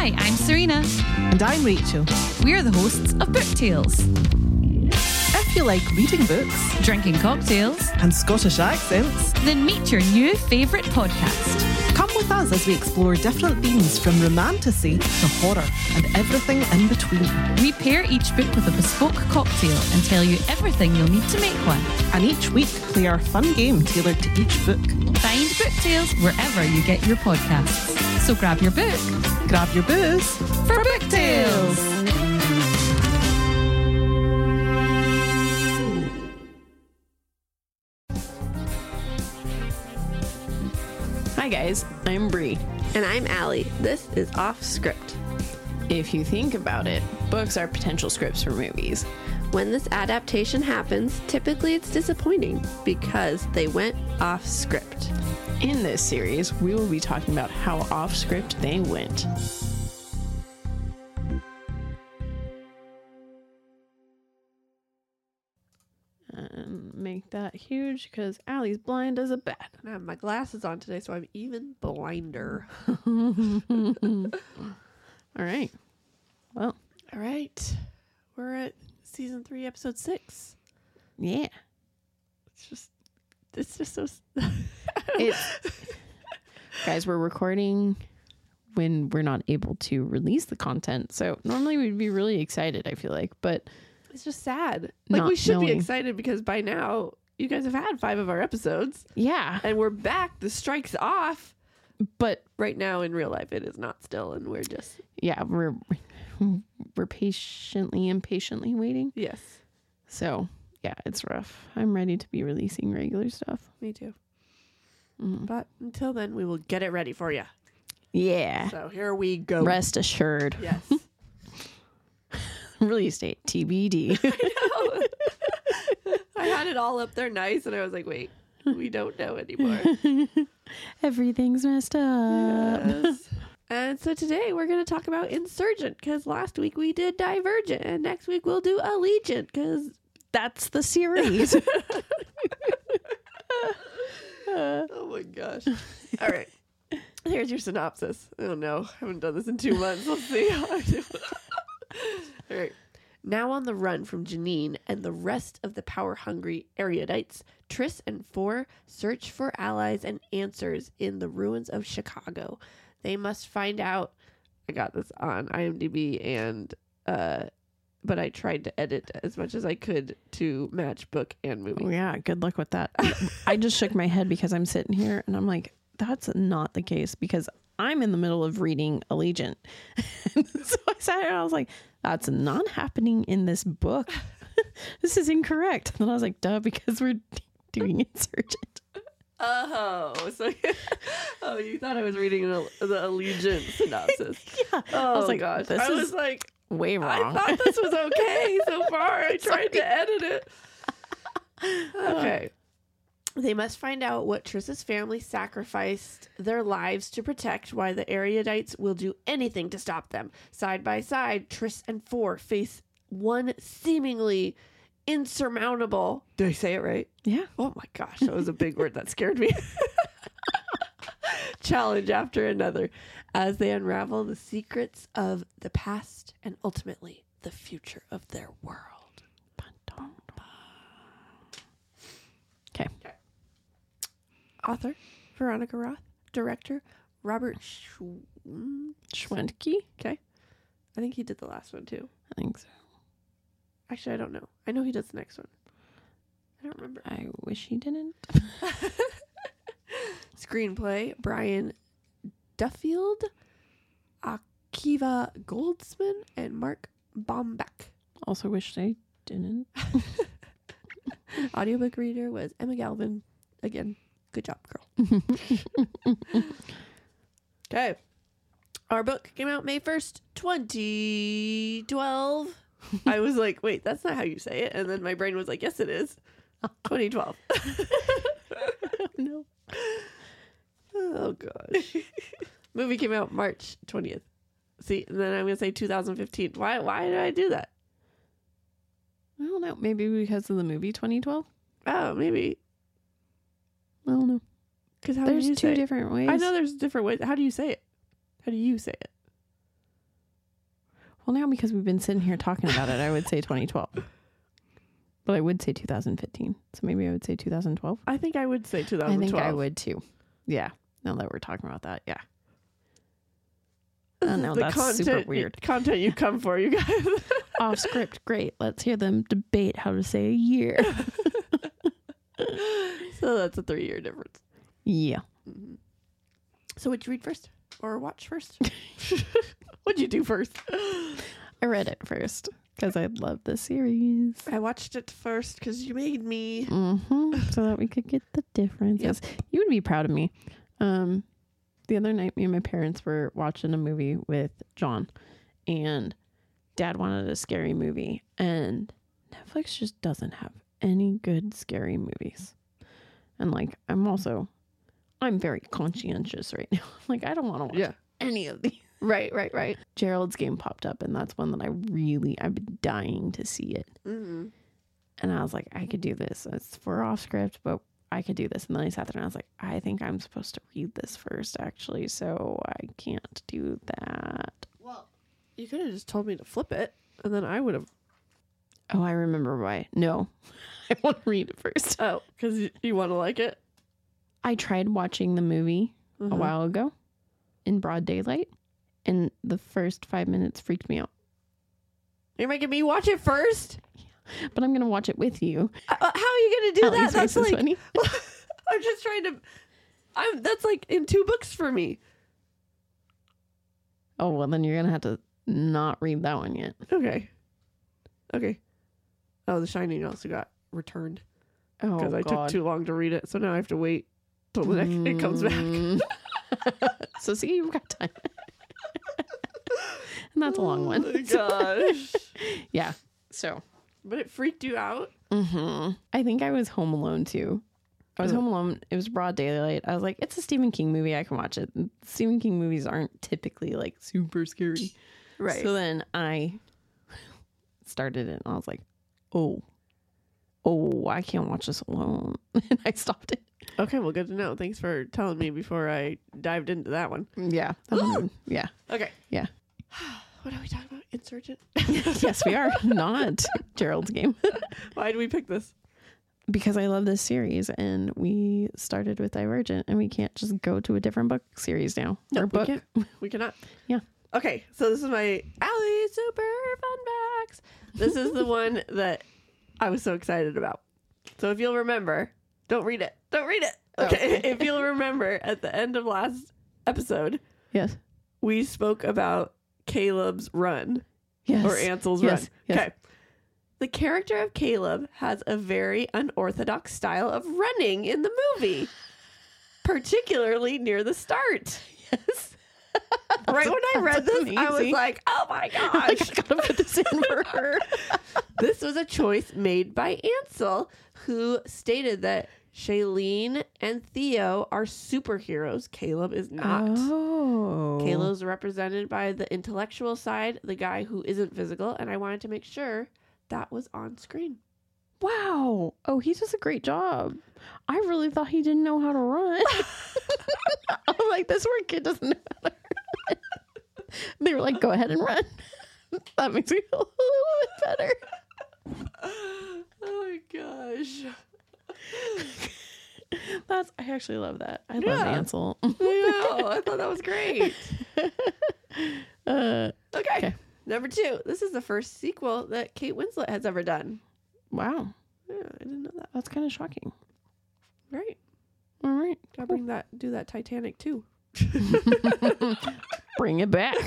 Hi, I'm Serena. And I'm Rachel. We're the hosts of Book Tales. If you like reading books Drinking cocktails, and Scottish accents, then meet your new favourite podcast. come with us as we explore different themes from romantasy to horror and everything in between. We pair each book with a bespoke cocktail and tell you everything you'll need to make one. And each week play our fun game tailored to each book. Find Book Tales wherever you get your podcasts. So grab your book Grab your booze for Book Tales. Hi guys, I'm Bree. And I'm Allie. This is Off Script. If you think about it, books are potential scripts for movies. When this adaptation happens, typically it's disappointing because they went off script. In this series, we will be talking about how off script they went. And make that huge because Allie's blind as a bat. I have my glasses on today, so I'm even blinder. All right. Well, All right. We're at season 3, episode 6. yeah. It's just so... Guys, we're recording when we're not able to release the content. So normally we'd be really excited, I feel like, but It's just sad. Like, Not we should be knowing. excited because by now you guys have had 5 of our episodes yeah. and we're back. The strike's off. But Right now in real life, it is not still, and we're just... yeah, we're impatiently waiting. Yes, So yeah, it's rough. I'm ready to be releasing regular stuff. me too. Mhm. But until then, we will get it ready for you. Yeah. So here we go. Rest assured. Yes. Release date TBD. I had it all up there nice, and I was like, wait, we don't know anymore. Everything's messed up. Yes. And so today we're going to talk about Insurgent, because last week we did Divergent, and next week we'll do Allegiant, because... That's the series. Oh my gosh. All right. Here's your synopsis. Oh no, I haven't done this in 2 months. Let's see how I do. All right. Now on the run from Janine and the rest of the power-hungry erudites, Triss and Four search for allies and answers in the ruins of Chicago. They must find out. I got this on IMDb, and but I tried to edit as much as I could to match book and movie. Oh, yeah, good luck with that. I just shook my head because I'm sitting here and I'm like, that's not the case, because I'm in the middle of reading Allegiant. So I sat here and I was like, that's not happening in this book. This is incorrect. And then I was like, duh, because we're doing Insurgent. Oh, so you thought I was reading the Allegiant synopsis? Yeah. Oh, I was like, gosh. this I is was like, way I wrong. thought this was okay so far. I tried to edit it. Okay. They must find out what Triss's family sacrificed their lives to protect, while the erudites will do anything to stop them. Side by side, Triss and Four face one seemingly insurmountable... Did I say it right? Yeah. Oh my gosh, that was a big word that scared me. Challenge after another as they unravel the secrets of the past and ultimately the future of their world. Okay. Author Veronica Roth. Director Robert Schwentke? Okay. I think he did the last one too. I think so. Actually, I don't know. I know he does the next one. I don't remember. I wish he didn't. Screenplay Brian Duffield, Akiva Goldsman, and Mark Bombeck. Also wish they didn't. Audiobook reader was Emma Galvin. Again, good job, girl. Okay. Our book came out May 1st, 2012. I was like, wait, that's not how you say it. And then my brain was like, yes, it is. 2012. No. Oh, gosh. Movie came out March 20th. See, and then I'm going to say 2015. Why did I do that? I don't know. Maybe because of the movie 2012? Oh, maybe. I don't know. Because how There's do you two say it? different ways. I know there's different ways. How do you say it? How do you say it? Well, now because we've been sitting here talking about it, I would say 2012. But I would say 2015. So maybe I would say 2012. I think I would say 2012. I think I would too. Yeah. Now that we're talking about that. Yeah. Oh, no, The that's super weird. Content you come for, you guys. Off script. Great. Let's hear them debate how to say a year. So that's a 3-year difference. Yeah. So would you read first or watch first? What'd you do first? I read it first because I love the series. I watched it first because you made me. So that we could get the differences. You would be proud of me. The other night, me and my parents were watching a movie with John, and Dad wanted a scary movie, and Netflix just doesn't have any good scary movies. And like, I'm very conscientious right now. Like, I don't want to watch any of these. Right. Gerald's Game popped up, and that's one that I've been dying to see it. Mm-hmm. And I was like, I could do this. It's for off script, but I could do this. And then I sat there and I was like, I think I'm supposed to read this first, actually, so I can't do that. Well, you could have just told me to flip it, and then I would have. Oh, I remember why. No, I want to read it first. Oh, because you want to like it? I tried watching the movie a while ago in broad daylight, and the first 5 minutes freaked me out. You're making me watch it first? But I'm going to watch it with you. How are you going to do that? That's like, funny. I'm just trying to, that's like in 2 books for me. Oh, well, then you're going to have to not read that one yet. Okay. Oh, The Shining also got returned Oh, because I took too long to read it. So now I have to wait till the next it comes back. So see, you've got time. And that's a long one. Oh my gosh. Yeah. So. But it freaked you out? I think I was home alone too. I was home alone. It was broad daylight. I was like, it's a Stephen King movie. I can watch it. Stephen King movies aren't typically like super scary. Right. So then I started it and I was like, oh, I can't watch this alone. And I stopped it. Okay, well, good to know. Thanks for telling me before I dived into that one. Yeah. That one, yeah. Okay. Yeah. What are we talking about? Insurgent? Yes, we are. Not Gerald's Game. Why did we pick this? Because I love this series and we started with Divergent and we can't just go to a different book series now. No, or book. We cannot. Yeah. Okay, so this is my Allie Super Fun Facts. This is the one that I was so excited about. So if you'll remember, don't read it. Okay. If you'll remember, at the end of last episode, Yes. we spoke about Caleb's run. Yes. Or Ansel's Yes. run. Yes. Okay. The character of Caleb has a very unorthodox style of running in the movie, particularly near the start. Yes. Right when I read this, I was amazing. like, oh my gosh. I gotta put this in for her. This was a choice made by Ansel, who stated that Shailene and Theo are superheroes. Caleb is not. Oh. Caleb's represented by the intellectual side, the guy who isn't physical, and I wanted to make sure that was on screen. Wow. Oh, he does a great job. I really thought he didn't know how to run. I was like, this poor kid doesn't know how to run. They were like, go ahead and run. That makes me feel a little bit better. Oh my gosh. I actually love that. I love Yeah. Ansel. I know. I thought that was great. Okay. Number 2. This is the first sequel that Kate Winslet has ever done. Wow. Yeah, I didn't know that. That's kind of shocking. Right. All right. Gotta do that Titanic too. Bring it back.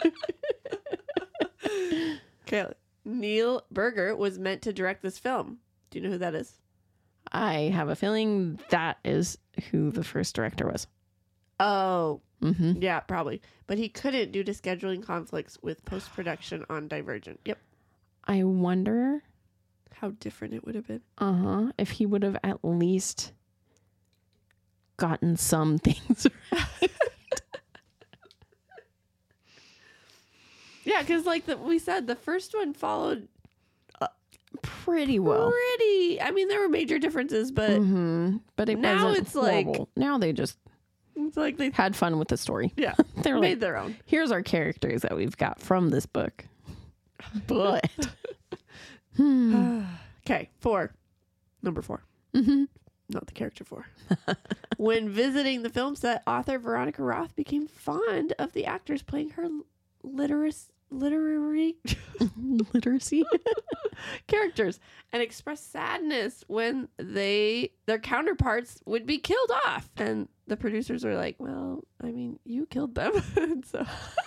Okay. Neil Berger was meant to direct this film. Do you know who that is? I have a feeling that is who the first director was. Oh, Mm-hmm. yeah, probably. But he couldn't due to scheduling conflicts with post-production on Divergent. Yep. I wonder, How different it would have been. if he would have at least gotten some things right. Yeah, because like we said, the first one followed Pretty well. I mean, there were major differences, but But it now wasn't it's like- horrible. Now they just it's like they had fun with the story. yeah They were made like, their own. here's our characters that we've got from this book. But Okay, 4. Number 4. Mhm. Not the character 4. When visiting the film set, author Veronica Roth became fond of the actors playing her literary literacy. characters and expressed sadness when their counterparts would be killed off. And the producers were like, well, I mean, you killed them. And so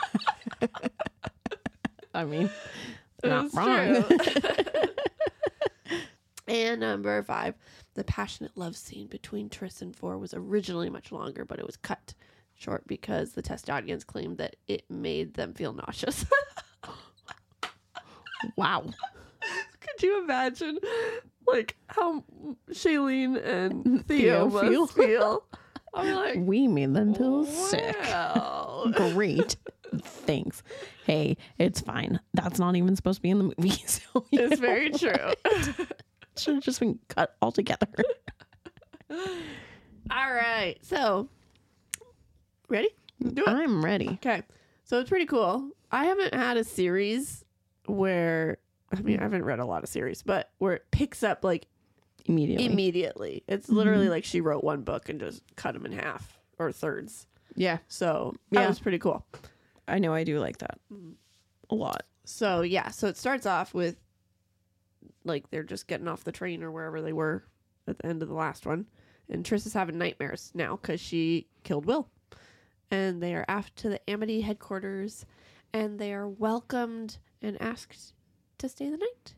I mean, not it's wrong. true. And number 5, the passionate love scene between Triss and Four was originally much longer, but it was cut short because the test audience claimed that it made them feel nauseous. Wow. Could you imagine, like, how Shailene and Theo Theo must feel? I'm like, We made them feel sick. wow. Great. Thanks. Hey, it's fine. That's not even supposed to be in the movie. So you It's know, very true. should have just been cut altogether. All right. So, ready? Do it. I'm ready. Okay. So it's pretty cool. I haven't had a series where, I mean, I haven't read a lot of series, but where it picks up like Immediately. immediately. It's literally like she wrote one book and just cut them in half or thirds. Yeah. So that Yeah. was pretty cool. I know I do like that a lot. So yeah, so it starts off with like they're just getting off the train or wherever they were at the end of the last one, and Triss is having nightmares now because she killed Will, and they are off to the Amity headquarters, and they are welcomed and asked to stay the night.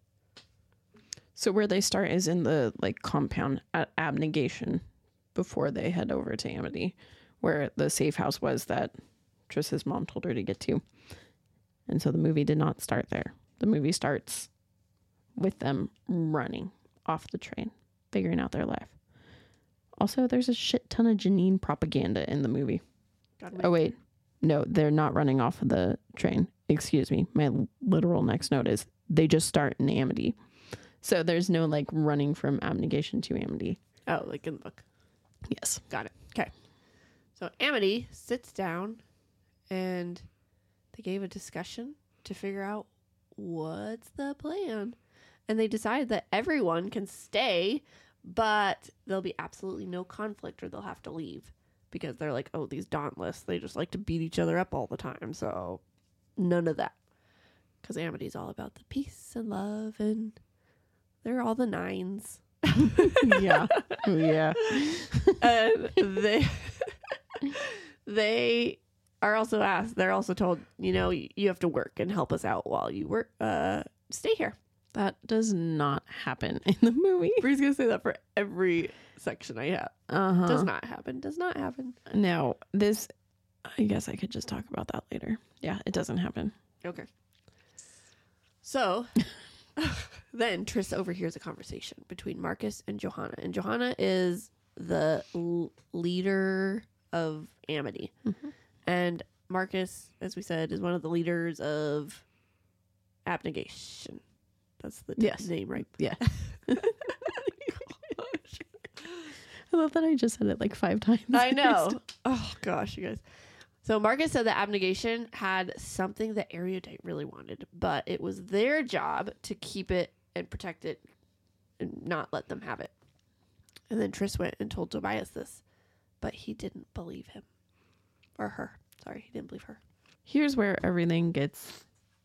So where they start is in the like compound at Abnegation before they head over to Amity, where the safe house was that Triss's mom told her to get to. And so the movie did not start there. The movie starts with them running off the train, figuring out their life. Also, there's a shit ton of Janine propaganda in the movie. Oh, wait. No, they're not running off of the train. Excuse me. My literal next note is they just start in Amity. So there's no like running from Abnegation to Amity. Oh, like in the book. Yes. Got it. Okay. So Amity sits down and they gave a discussion to figure out what's the plan. And they decide that everyone can stay, but there'll be absolutely no conflict or they'll have to leave. Because they're like, oh, these Dauntless, they just like to beat each other up all the time. So none of that. Because Amity's all about the peace and love and they're all the 9s. Yeah. Yeah. And they are also asked, they're also told, you know, you have to work and help us out while you work. Stay here. That does not happen in the movie. Bree's gonna say that for every section I have. Uh-huh. Does not happen. Does not happen. Now, this, I guess I could just talk about that later. Yeah, it doesn't happen. Okay. So then Triss overhears a conversation between Marcus and Johanna. And Johanna is the leader of Amity. Mm-hmm. And Marcus, as we said, is one of the leaders of Abnegation. That's the Yes. name, right? Yeah. I love that I just said it like 5 times. I know. Oh, gosh, you guys. So Marcus said that Abnegation had something that Erudite really wanted, but it was their job to keep it and protect it and not let them have it. And then Triss went and told Tobias this, but he didn't believe him. Or her. Sorry, he didn't believe her. Here's where everything gets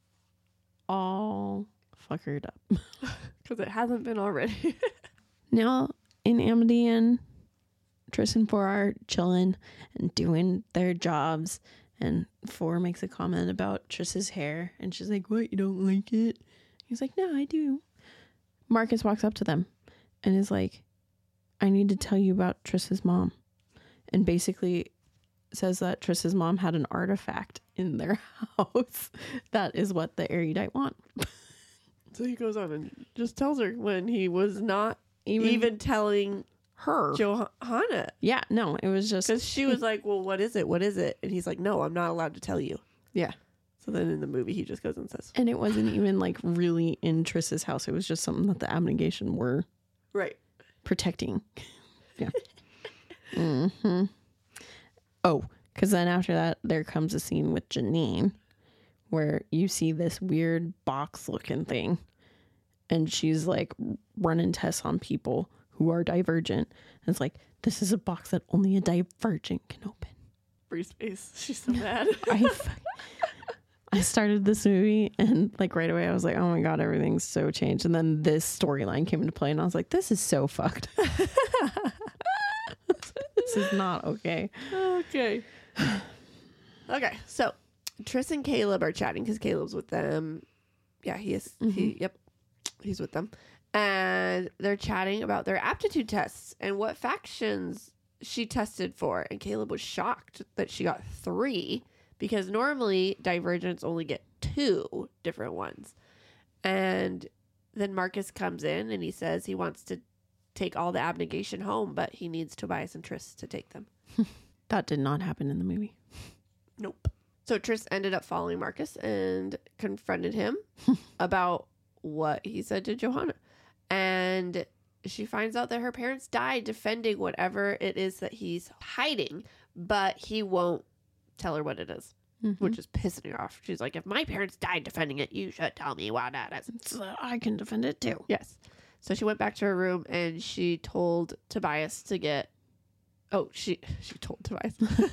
all fuckered up. Because it hasn't been already. Now, in Amity and Triss and Four are chilling and doing their jobs. And Four makes a comment about Triss's hair. And she's like, what, you don't like it? He's like, no, I do. Marcus walks up to them and is like, I need to tell you about Triss's mom. And basically says that Triss's mom had an artifact in their house. That is what the Erudite want. So he goes on and just tells her when he was not even telling her. Johanna. Yeah, no, it was just... Because she was like, well, what is it? What is it? And he's like, no, I'm not allowed to tell you. Yeah. So then in the movie, he just goes and says. And it wasn't even like really in Triss's house. It was just something that the Abnegation were Right. protecting. Yeah. Mm-hmm. Oh, because then after that, there comes a scene with Janine where you see this weird box looking thing and she's like running tests on people who are divergent. And it's like, this is a box that only a divergent can open. Bree's face. She's so mad. I started this movie and like right away I was like, oh my God, everything's so changed. And then this storyline came into play and I was like, this is so fucked. This is not okay. Okay. Okay. So Tris and Caleb are chatting because Caleb's with them. Yeah, he is. He's with them. And they're chatting about their aptitude tests and what factions she tested for. And Caleb was shocked that she got 3 because normally divergents only get 2 different ones. And then Marcus comes in and he says he wants to take all the abnegation home, but he needs Tobias and Tris to take them. That did not happen in the movie. Nope. So Tris ended up following Marcus and confronted him about what he said to Johanna. And she finds out that her parents died defending whatever it is that he's hiding, but he won't tell her what it is, which is pissing her off. She's like, if my parents died defending it, you should tell me what it is. So I can defend it too. Yes. So she went back to her room and she told Tobias to get... Oh, she told Tobias.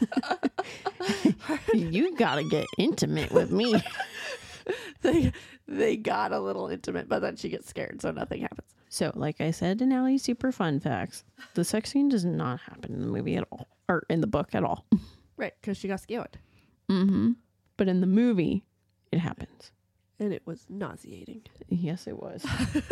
You gotta get intimate with me. They got a little intimate, but then she gets scared, so nothing happens. So, like I said in Allie's super fun facts, the sex scene does not happen in the movie at all, or in the book at all. Right, because she got scared. But in the movie, it happens. And it was nauseating. Yes, it was.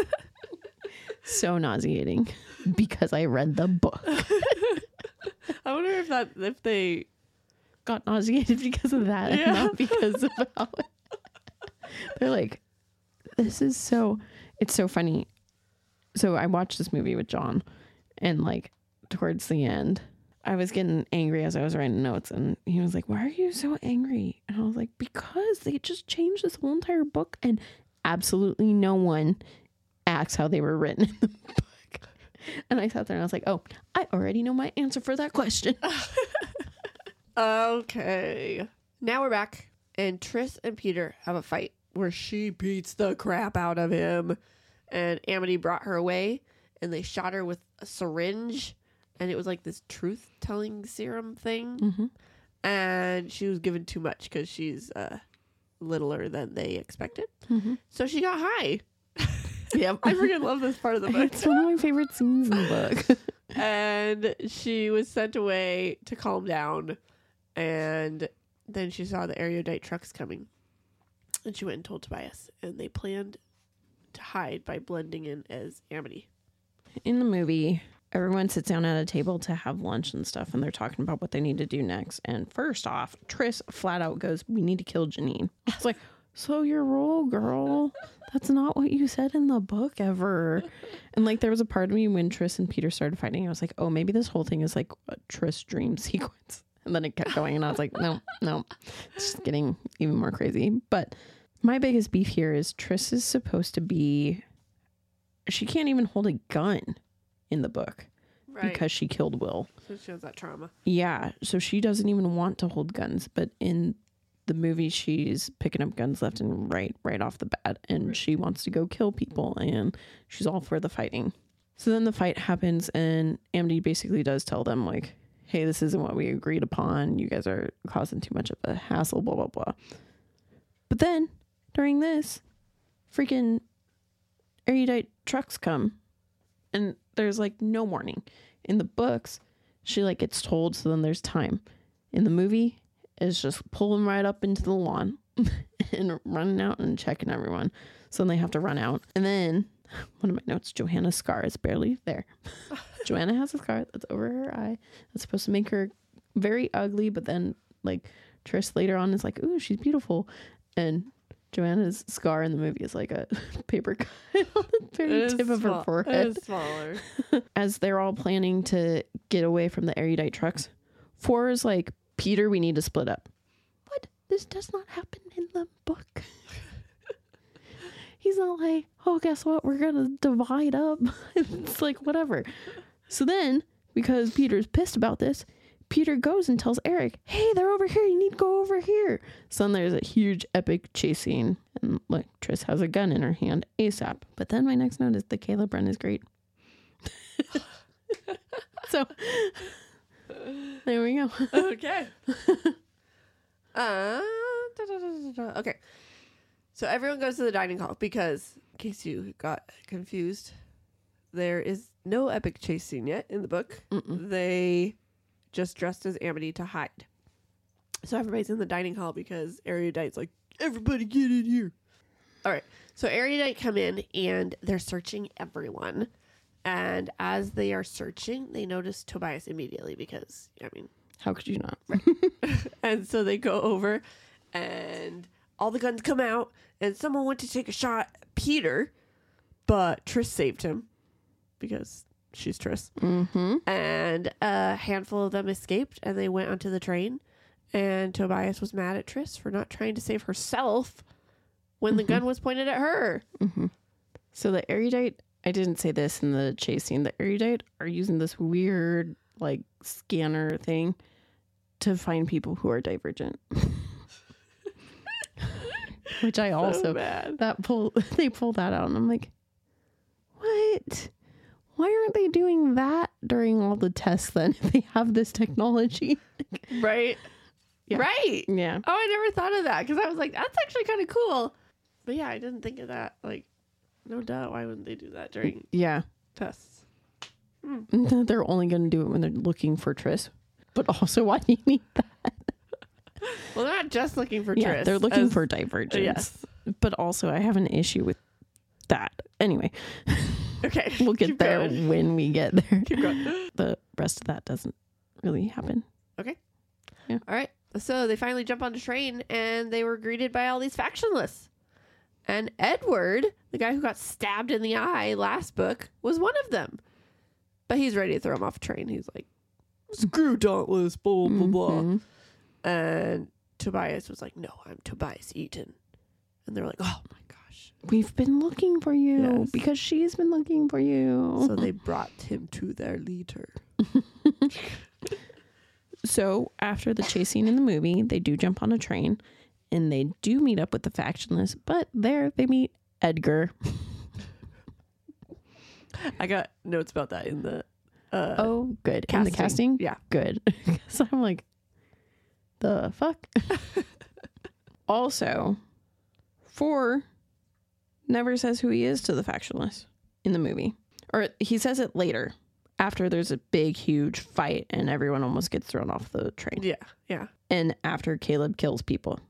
So nauseating because I read the book. I wonder if they got nauseated because of that and not because of how they're like, this is so, it's so funny. So I watched this movie with John and like towards the end, I was getting angry as I was writing notes and he was like, why are you so angry? And I was like, because they just changed this whole entire book and absolutely no one acts how they were written in the book. And I sat there and I was like, oh, I already know my answer for that question. Okay. Now we're back and Tris and Peter have a fight where she beats the crap out of him. And Amity brought her away and they shot her with a syringe. And it was like this truth-telling serum thing. And she was given too much because she's littler than they expected. So she got high. Yep. I freaking love this part of the book. It's one of my favorite scenes in the book. And she was sent away to calm down. And then she saw the erudite trucks coming. And she went and told Tobias. And they planned to hide by blending in as Amity. In the movie, everyone sits down at a table to have lunch and stuff. And they're talking about what they need to do next. And first off, Tris flat out goes, we need to kill Janine. I was like, so your role, girl. That's not what you said in the book ever. And like there was a part of me when Tris and Peter started fighting, I was like, oh, maybe this whole thing is like a Tris dream sequence. And then it kept going and I was like, no, it's just getting even more crazy. But my biggest beef here is Tris is supposed to be, she can't even hold a gun in the book. Right. Because she killed Will. So she has that trauma. Yeah. So she doesn't even want to hold guns. But in the movie, she's picking up guns left and right off the bat. And she wants to go kill people. And she's all for the fighting. So then the fight happens. And Amity basically does tell them, like, hey, this isn't what we agreed upon. You guys are causing too much of a hassle, blah, blah, blah. But then, during this, freaking erudite trucks come. And there's, like, no warning. In the books, she, like, gets told, so then there's time. In the movie, it's just pulling right up into the lawn and running out and checking everyone. So then they have to run out. And then, one of my notes, Johanna's scar is barely there. Johanna has a scar that's over her eye. That's supposed to make her very ugly, but then, like, Tris later on is like, ooh, she's beautiful. And Joanna's scar in the movie is like a paper cut on the very tip of her forehead. It's smaller. As they're all planning to get away from the erudite trucks, 4 is like, Peter, we need to split up. What? This does not happen in the book. He's not like, oh, guess what? We're going to divide up. It's like, whatever. So then, because Peter's pissed about this, Peter goes and tells Eric, hey, they're over here. You need to go over here. So then there's a huge epic chase scene. And like Triss has a gun in her hand ASAP. But then my next note is the Caleb run is great. So there we go. Okay. Okay. So everyone goes to the dining hall because, in case you got confused, there is no epic chase scene yet in the book. They just dressed as Amity to hide. So everybody's in the dining hall because Erudite's like, everybody get in here. All right. So Erudite come in and they're searching everyone. And as they are searching, they notice Tobias immediately because, I mean, How could you not? and so they go over and all the guns come out and someone went to take a shot at Peter, but Triss saved him because she's Triss. And a handful of them escaped and they went onto the train, and Tobias was mad at Triss for not trying to save herself when the gun was pointed at her. So the Erudite, I didn't say this in the chase scene, the Erudite are using this weird like scanner thing to find people who are divergent. Which I also bad. They pull that out and I'm like, what? Why aren't they doing that during all the tests then if they have this technology? Right? Yeah. Right. Yeah. Oh, I never thought of that because I was like, that's actually kind of cool. But yeah, I didn't think of that. Like, no doubt. Why wouldn't they do that during Yeah. tests? They're only going to do it when they're looking for Triss. But also, why do you need that? Well, they're not just looking for Yeah, Triss. they're looking for divergence. Yes. But also, I have an issue with that. Anyway, Okay. we'll get keep there going. when we get there. Keep going. The rest of that doesn't really happen. Okay. Yeah. All right. So they finally jump on the train and they were greeted by all these factionless. And Edward, the guy who got stabbed in the eye last book, was one of them. But he's ready to throw him off a train. He's like, screw Dauntless, blah, blah, blah. And Tobias was like, no, I'm Tobias Eaton. And they were like, oh my gosh. We've been looking for you Yes. because she's been looking for you. So they brought him to their leader. So after the chase scene in the movie, they do jump on a train and they do meet up with the factionless, but there they meet Edgar. I got notes about that in the Oh, good. In the casting? Yeah. Good. So I'm like, the fuck? Also, 4 never says who he is to the factionless in the movie. Or he says it later, after there's a big, huge fight and everyone almost gets thrown off the train. Yeah. Yeah. And after Caleb kills people.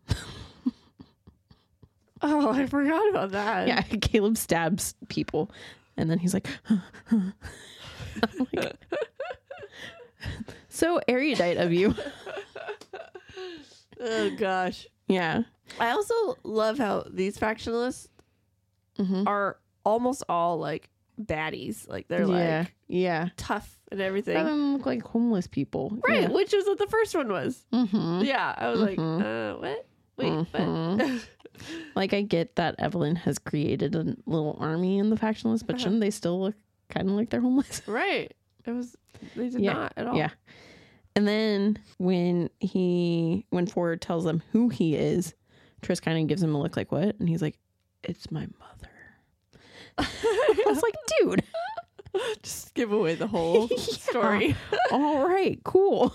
Oh, I forgot about that. Yeah, Caleb stabs people. And then he's like, I'm like, so erudite of you. Oh, gosh. Yeah. I also love how these factionalists are almost all like baddies. Like they're like yeah. tough and everything. Some of them look like homeless people. Right, Yeah. which is what the first one was. Mm-hmm. Yeah, I was like, what? Wait, what? Like, I get that Evelyn has created a little army in the factionalists, but shouldn't they still look kind of like they're homeless? Right. It was, they did Yeah. not at all. Yeah. And then when Ford tells them who he is, Triss kind of gives him a look like, what? And he's like, it's my mother. I was like, dude. Just give away the whole story. All right, cool.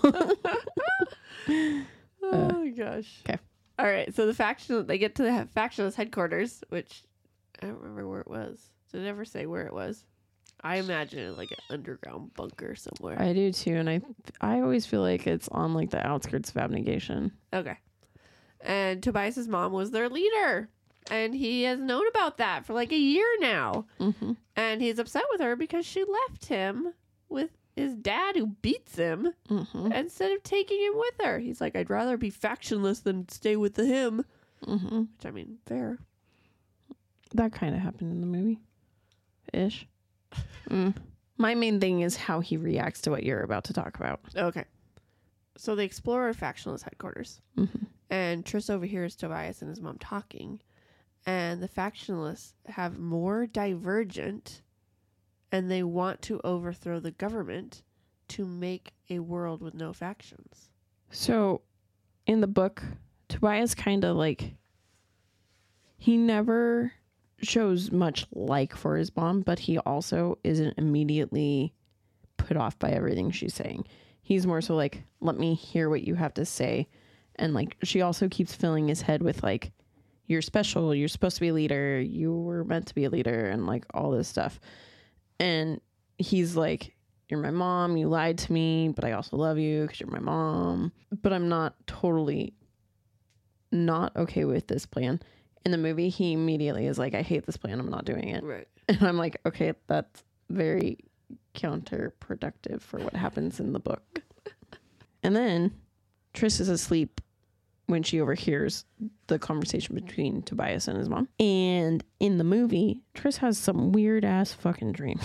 Oh my gosh. Okay. All right. So they get to the factionalist headquarters, which I don't remember where it was. Did it ever say where it was? I imagine it like an underground bunker somewhere. I do too, and I always feel like it's on like the outskirts of Abnegation. Okay. And Tobias's mom was their leader. And he has known about that for like a year now. Mm-hmm. And he's upset with her because she left him with his dad who beats him Mm-hmm. instead of taking him with her. He's like, I'd rather be factionless than stay with him. Mm-hmm. Which, I mean, fair. That kind of happened in the movie. Ish. My main thing is how he reacts to what you're about to talk about. Okay. So they explore factionless headquarters. Mm-hmm. And Triss overhears Tobias and his mom talking. And the factionalists have more divergent and they want to overthrow the government to make a world with no factions. So in the book, Tobias kind of like, he never shows much like for his mom, but he also isn't immediately put off by everything she's saying. He's more so like, let me hear what you have to say. And like, she also keeps filling his head with like, you're special, you're supposed to be a leader, you were meant to be a leader, and like all this stuff. And he's like, you're my mom, you lied to me, but I also love you because you're my mom. But I'm not totally not okay with this plan. In the movie, he immediately is like, I hate this plan, I'm not doing it. Right. And I'm like, okay, that's very counterproductive for what happens in the book. And then Triss is asleep when she overhears the conversation between Tobias and his mom. And in the movie, Triss has some weird ass fucking dream.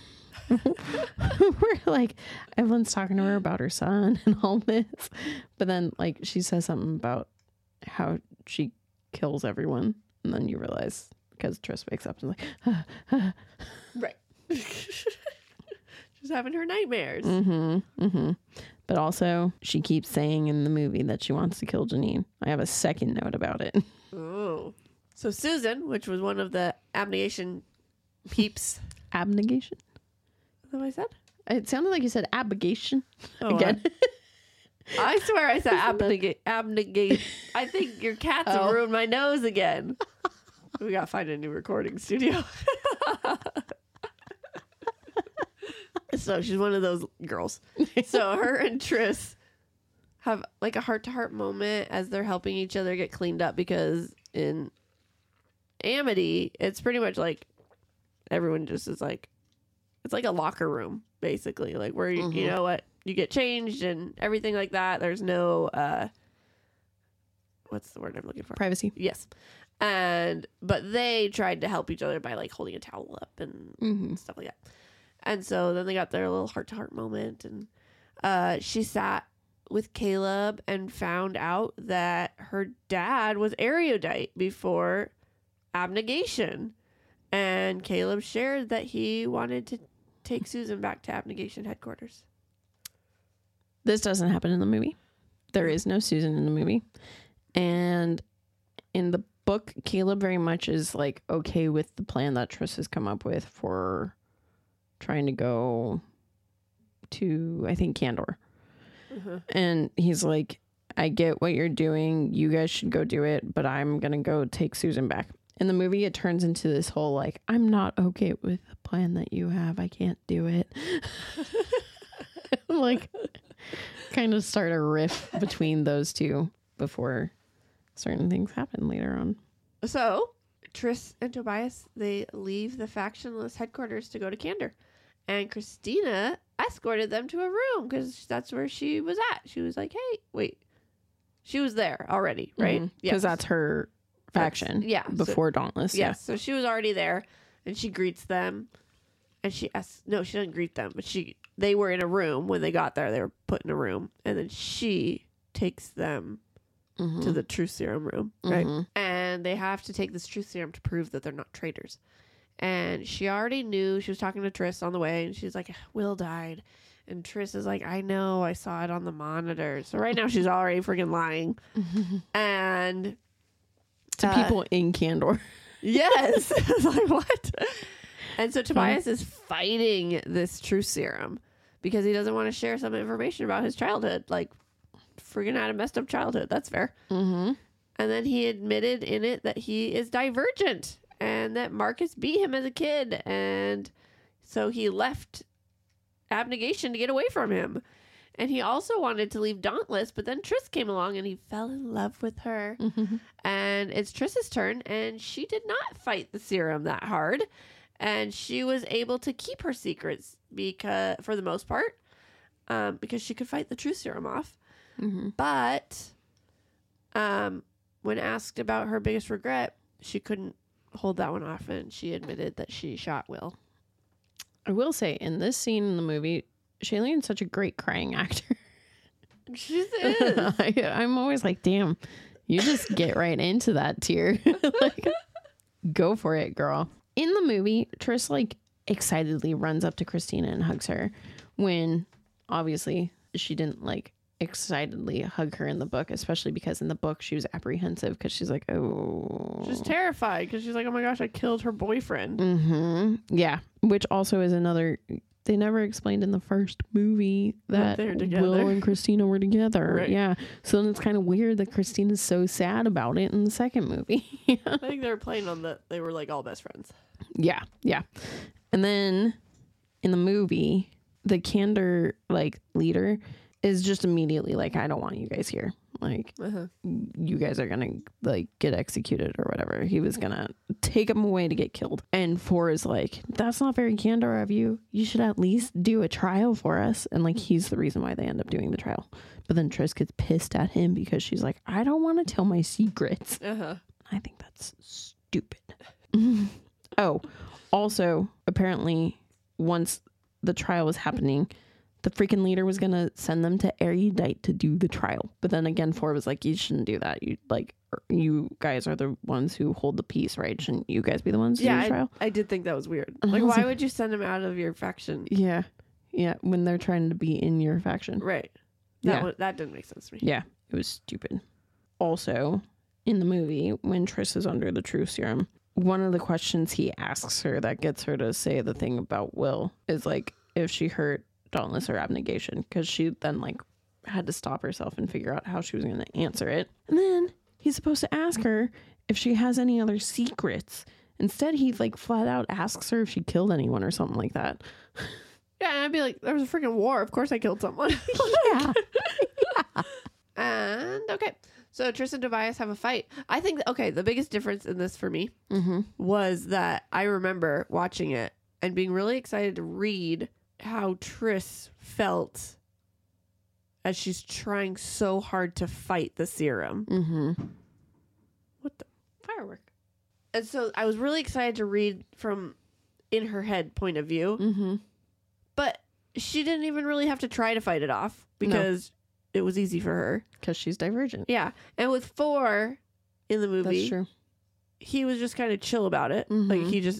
Where like Evelyn's talking to her about her son and all this. But then like she says something about how she kills everyone. And then you realize, because Triss wakes up and is like, Right. She's having her nightmares. But also, she keeps saying in the movie that she wants to kill Janine. I have a second note about it. Oh. So Susan, which was one of the abnegation peeps. Abnegation? Is that what I said? It sounded like you said abnegation. Oh, Again. I swear I said abnegate. I think your cats have ruined my nose again. We gotta find a new recording studio. So she's one of those girls. So her and Triss have like a heart-to-heart moment as they're helping each other get cleaned up, because in Amity, it's pretty much like everyone just is like, it's like a locker room, basically. Like where, you know what, you get changed and everything like that. There's no, what's the word I'm looking for? Privacy. Yes. But they tried to help each other by like holding a towel up and stuff like that. And so then they got their little heart-to-heart moment, and she sat with Caleb and found out that her dad was erudite before abnegation. And Caleb shared that he wanted to take Susan back to abnegation headquarters. This doesn't happen in the movie. There is no Susan in the movie. And in the book, Caleb very much is like okay with the plan that Triss has come up with for trying to go to, I think, Kandor. And he's like, I get what you're doing. You guys should go do it, but I'm going to go take Susan back. In the movie, it turns into this whole like, I'm not okay with the plan that you have. I can't do it. Like, kind of start a riff between those two before certain things happen later on. So Triss and Tobias, they leave the factionless headquarters to go to Kandor. And Christina escorted them to a room because that's where she was at. She was like, hey, wait. She was there already, right? Because that's her faction. Before Dauntless. Yes. So she was already there, and she greets them. And she asks, no, she doesn't greet them, but they were in a room when they got there. They were put in a room. And then she takes them to the truth serum room, right? And they have to take this truth serum to prove that they're not traitors. And she already knew. She was talking to Triss on the way, and she's like, Will died. And Triss is like, I know, I saw it on the monitor. So right now she's already freaking lying. And to people in Kandor. Yes. I was like, what? And so Tobias is fighting this truth serum because he doesn't want to share some information about his childhood. Like, freaking had a messed up childhood. That's fair. And then he admitted in it that he is divergent and that Marcus beat him as a kid. And so he left abnegation to get away from him. And he also wanted to leave Dauntless, but then Triss came along and he fell in love with her. And it's Triss's turn, and she did not fight the serum that hard. And she was able to keep her secrets because, for the most part, because she could fight the truth serum off. But when asked about her biggest regret, she couldn't hold that one off, and she admitted that she shot Will. I will say, in this scene in the movie, Shailene's such a great crying actor. She is. I'm always like, damn, you just get right into that tear. Like, go for it, girl. In the movie, Triss like excitedly runs up to Christina and hugs her when obviously she didn't like excitedly hug her in the book, especially because in the book she was apprehensive because she's like, oh, She's terrified because she's like, oh my gosh, I killed her boyfriend. Yeah, which also is another. They never explained in the first movie that they're together. Will and Christina were together. Right. Yeah, so then it's kind of weird that Christina's so sad about it in the second movie. I think they were playing on they were like all best friends. Yeah. And then in the movie, the Kandor like leader is just immediately like, I don't want you guys here. Like, you guys are gonna like get executed or whatever. He was gonna take him away to get killed. And 4 is like, that's not very Kandor of you. You should at least do a trial for us. And like, he's the reason why they end up doing the trial. But then Triss gets pissed at him because she's like, I don't want to tell my secrets. I think that's stupid. Oh, also, apparently, once the trial was happening, the freaking leader was going to send them to Erudite to do the trial. But then again, 4 was like, you shouldn't do that. You guys are the ones who hold the peace, right? Shouldn't you guys be the ones to do the trial? I did think that was weird. Like, why would you send him out of your faction? Yeah. When they're trying to be in your faction. Right. That didn't make sense to me. Yeah. It was stupid. Also, in the movie, when Triss is under the truth serum, one of the questions he asks her that gets her to say the thing about Will is like, if she hurt Dauntless or Abnegation, because she then like had to stop herself and figure out how she was going to answer it. And then he's supposed to ask her if she has any other secrets. Instead, he like flat out asks her if she killed anyone or something like that. Yeah, and I'd be like, there was a freaking war. Of course I killed someone. Yeah. And okay, so Triss and Tobias have a fight. I think the biggest difference in this for me was that I remember watching it and being really excited to read how Triss felt as she's trying so hard to fight the serum. What the Firework. And so I was really excited to read from in her head point of view, but she didn't even really have to try to fight it off because it was easy for her. Because she's divergent. Yeah. And with 4 in the movie, That's true. he was just kind of chill about it. Like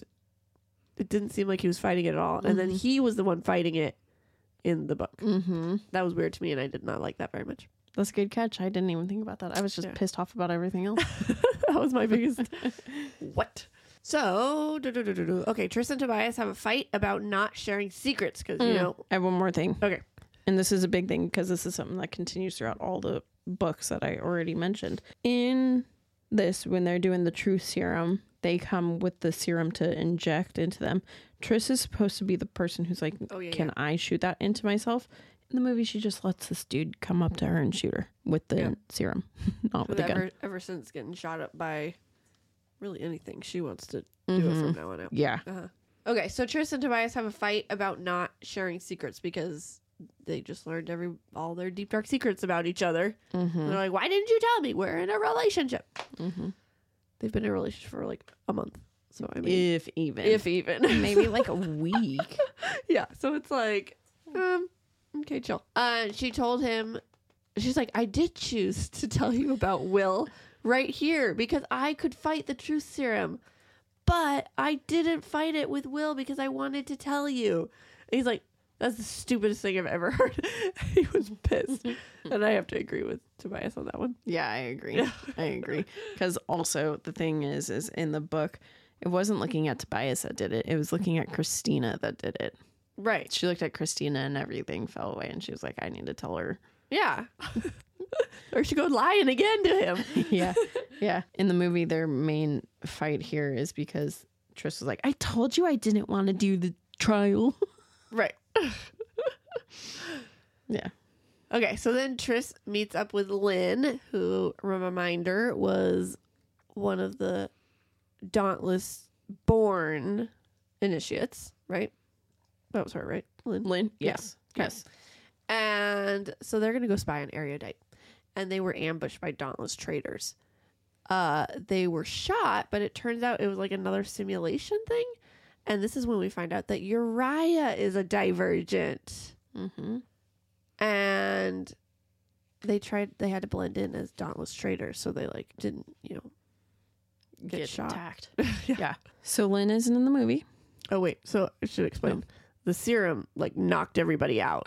it didn't seem like he was fighting it at all. And then he was the one fighting it in the book. That was weird to me, and I did not like that very much. That's a good catch. I didn't even think about that. I was just pissed off about everything else. That was my biggest what? So, okay, Triss and Tobias have a fight about not sharing secrets because, you know. I have one more thing. Okay. And this is a big thing because this is something that continues throughout all the books that I already mentioned. In this, when they're doing the truth serum, they come with the serum to inject into them. Triss is supposed to be the person who's like, can I shoot that into myself? In the movie, she just lets this dude come up to her and shoot her with the serum, not with a gun. Ever since getting shot up by really anything, she wants to do it from now on out. Yeah. Okay, so Triss and Tobias have a fight about not sharing secrets because they just learned all their deep, dark secrets about each other. And they're like, why didn't you tell me? We're in a relationship. They've been in a relationship for like a month. So I mean, if even. Maybe like a week. Yeah. So it's like, okay, chill. She told him, she's like, I did choose to tell you about Will right here because I could fight the truth serum, but I didn't fight it with Will because I wanted to tell you. And he's like, that's the stupidest thing I've ever heard. He was pissed. And I have to agree with Tobias on that one. Yeah, I agree. I agree. Because also the thing is in the book, it wasn't looking at Tobias that did it. It was looking at Christina that did it. Right. She looked at Christina and everything fell away. And she was like, I need to tell her. Yeah. Or she go lying again to him. Yeah. Yeah. In the movie, their main fight here is because Triss was like, I told you I didn't want to do the trial. Right. Yeah. Okay, so then Triss meets up with Lynn, who, reminder, was one of the Dauntless born initiates, right? That was her, right? Lynn? Yes. Yeah. Yes. And so they're going to go spy on Erudite. And they were ambushed by Dauntless traitors. They were shot, but it turns out it was like another simulation thing. And this is when we find out that Uriah is a divergent. And they had to blend in as Dauntless traitors, so they like didn't, get shot. Attacked. Yeah. So Lynn isn't in the movie. Oh wait, so I should explain. The serum like knocked everybody out. Oh yeah.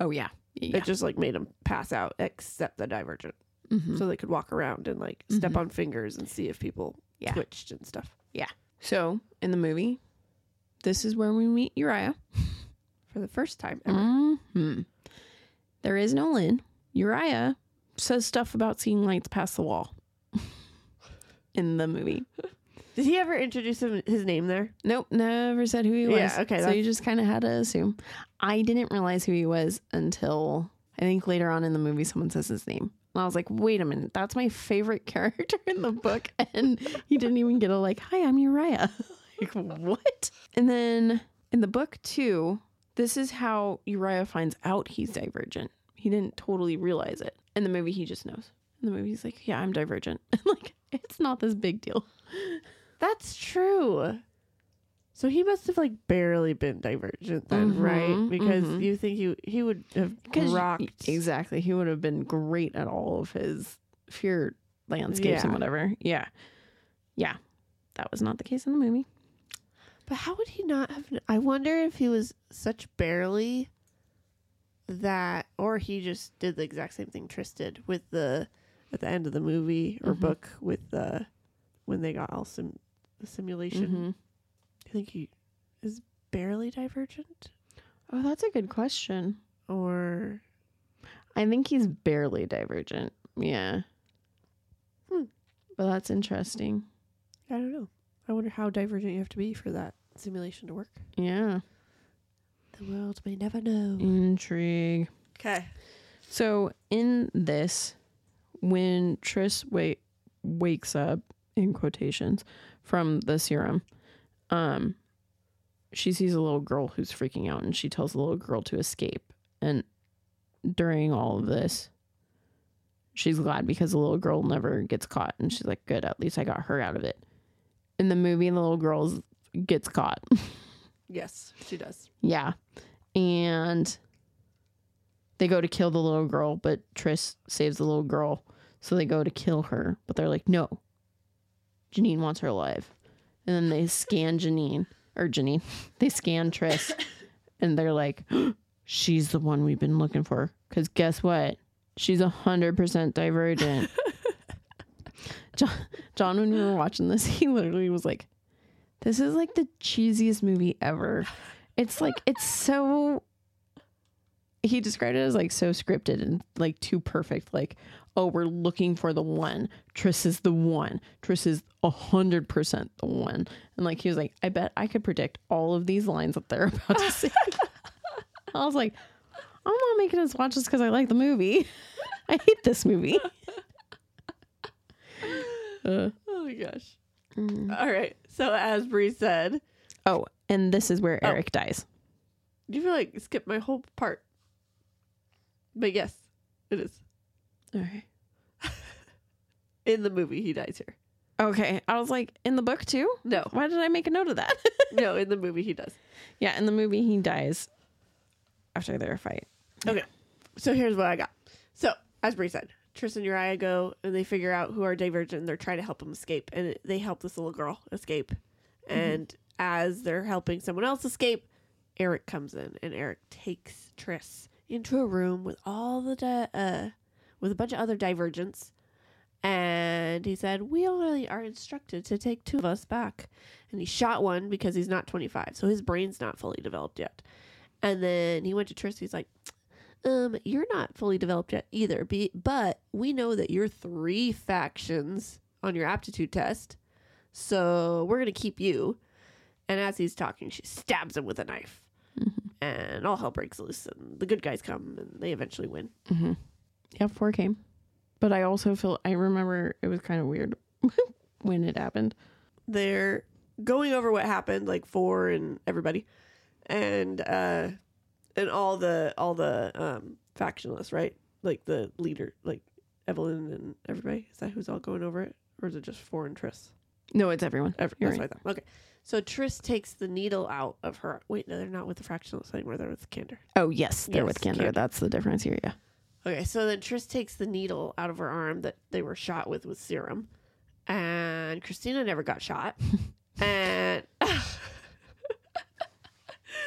Yeah. It just like made them pass out, except the Divergent, so they could walk around and like step on fingers and see if people twitched and stuff. Yeah. So in the movie, this is where we meet Uriah For the first time ever. There is no Lynn. Uriah says stuff about seeing lights past the wall in the movie. Did he ever introduce his name there? Nope, never said who he was. Yeah, okay. So you just kind of had to assume. I didn't realize who he was until I think later on in the movie someone says his name. And I was like, wait a minute, that's my favorite character in the book. And he didn't even get a like, hi, I'm Uriah. Like, what? And then in the book too, this is how Uriah finds out he's divergent. He didn't totally realize it. In the movie, he just knows. In the movie, he's like, yeah, I'm divergent. And like, it's not this big deal. That's true. So he must have like barely been divergent then, right? Because you think he would have rocked. Exactly. He would have been great at all of his fear landscapes and whatever. Yeah. Yeah. That was not the case in the movie. But how would he not have? I wonder if he was such barely that, or he just did the exact same thing Tris did with at the end of the movie or book with when they got all the simulation. I think he is barely divergent. Oh, that's a good question. Or I think he's barely divergent. Yeah. But that's interesting. I don't know. I wonder how divergent you have to be for that simulation to work. Yeah. The world may never know. Intrigue. Okay. So in this, when Tris wakes up, in quotations, from the serum, she sees a little girl who's freaking out, and she tells the little girl to escape. And during all of this, she's glad because the little girl never gets caught, and she's like, good, at least I got her out of it. In the movie, the little girl gets caught. Yes, she does. Yeah. And they go to kill the little girl, but Tris saves the little girl. So they go to kill her, but they're like, no, Janine wants her alive. And then they scan Janine. They scan Tris, and they're like, she's the one we've been looking for. Because guess what? She's 100% divergent. John, when we were watching this, he literally was like, this is like the cheesiest movie ever. It's like, it's so, he described it as like so scripted and like too perfect. Like, oh, we're looking for the one. Tris is the one. Tris is 100% the one. And like, he was like, I bet I could predict all of these lines that they're about to say. I was like, I'm not making us watch this because I like the movie. I hate this movie. Oh my gosh. All right. So as Bree said. Oh, and this is where Eric dies. You feel like skip my whole part. But yes, it is. Okay. In the movie, he dies here. Okay. I was like, in the book too? No. Why did I make a note of that? No, in the movie, he does. Yeah, in the movie, he dies after their fight. Okay. So here's what I got. So, as Bree said, Tris and Uriah go and they figure out who are divergent and they're trying to help them escape. And they help this little girl escape. And as they're helping someone else escape, Eric comes in and Eric takes Tris into a room with all the with a bunch of other divergents. And he said, we only are instructed to take 2 of us back. And he shot one because he's not 25. So his brain's not fully developed yet. And then he went to Tris. He's like, you're not fully developed yet either. But we know that you're 3 factions on your aptitude test. So we're going to keep you. And as he's talking, she stabs him with a knife. And all hell breaks loose. And the good guys come and they eventually win. Yeah, 4 came. But I also I remember it was kind of weird when it happened. They're going over what happened, like 4 and everybody. And all the factionalists, right? Like the leader, like Evelyn and everybody. Is that who's all going over it? Or is it just 4 and Tris? No, it's everyone. That's what I thought. Okay. So Tris takes the needle out of her. Wait, no, they're not with the fractionalists anymore. They're with Candor. Oh, yes. They're with Candor. Candor. That's the difference here, yeah. Okay, so then Tris takes the needle out of her arm that they were shot with serum. And Christina never got shot. And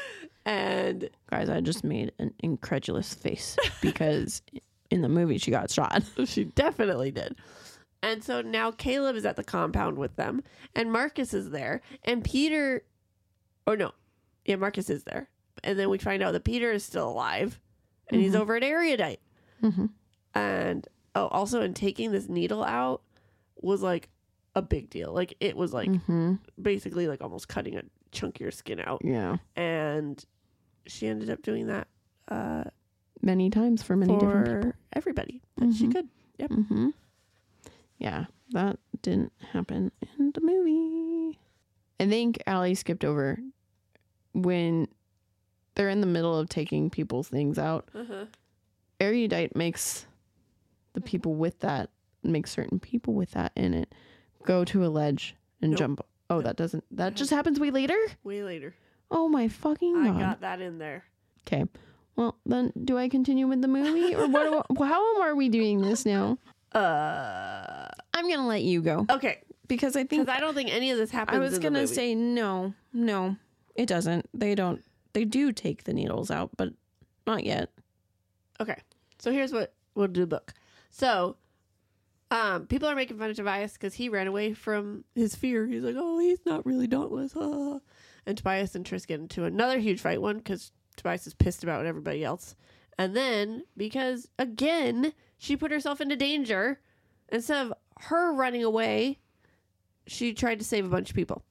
And Guys, I just made an incredulous face because in the movie she got shot. she definitely did. And so now Caleb is at the compound with them, and Marcus is there, and Peter, or no, yeah, Marcus is there. And then we find out that Peter is still alive, and he's over at Erudite. Mm-hmm. And also in taking this needle out was like a big deal. Like it was like basically like almost cutting a chunk of your skin out. Yeah. And she ended up doing that Many times for many different people. for everybody that she could. Yep. Mm-hmm. Yeah, that didn't happen in the movie. I think Allie skipped over when they're in the middle of taking people's things out. Erudite makes the people with that, makes certain people with that in it, go to a ledge and jump. Oh, that doesn't, that just happens way later? Way later. Oh my fucking I God. got that in there. Okay. Well, then do I continue with the movie or how are we doing this now? I'm going to let you go. Okay. Because I think Because I don't think any of this happens. I was going to say no, it doesn't. They do take the needles out, but not yet. Okay. So here's what we'll do the book. So people are making fun of Tobias because he ran away from his fear. He's like, oh, he's not really dauntless. And Tobias and Triss get into another huge fight, one because Tobias is pissed about everybody else. And then because, again, she put herself into danger. Instead of her running away, she tried to save a bunch of people.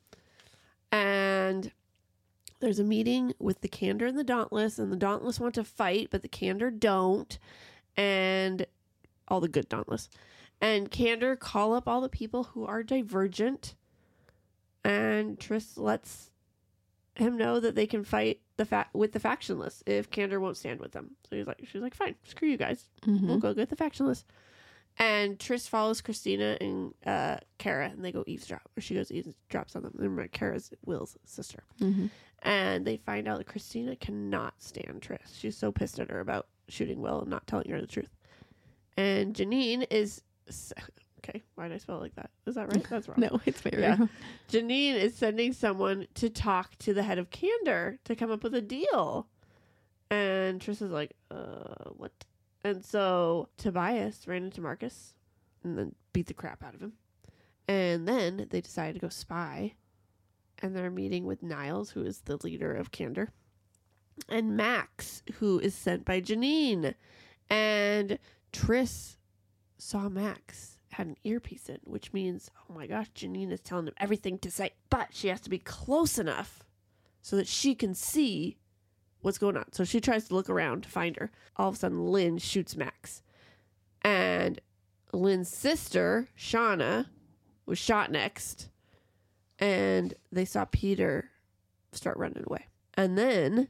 And there's a meeting with the Kandor and the Dauntless, and the Dauntless want to fight, but the Kandor don't. And all the good Dauntless. And Kandor call up all the people who are divergent. And Triss lets him know that they can fight with the factionless if Kandor won't stand with them. So she's like, fine, screw you guys. We'll go get the factionless. And Triss follows Christina and Kara, and they go eavesdrop. Or she goes eavesdrops on them. Remember, Kara's Will's sister. And they find out that Christina cannot stand Triss. She's so pissed at her about shooting Will and not telling her the truth. And Janine is... Okay, why did I spell it like that? Is that right? That's wrong. No, it's very Yeah. Janine is sending someone to talk to the head of Kandor to come up with a deal. And Triss is like, what? And so Tobias ran into Marcus and then beat the crap out of him. And then they decided to go spy. And they're meeting with Niles, who is the leader of Kandor. And Max, who is sent by Janine. And Triss saw Max had an earpiece in, which means, oh my gosh, Janine is telling him everything to say. But she has to be close enough so that she can see what's going on. So she tries to look around to find her. All of a sudden, Lynn shoots Max. And Lynn's sister, Shauna, was shot next. And they saw Peter start running away. And then...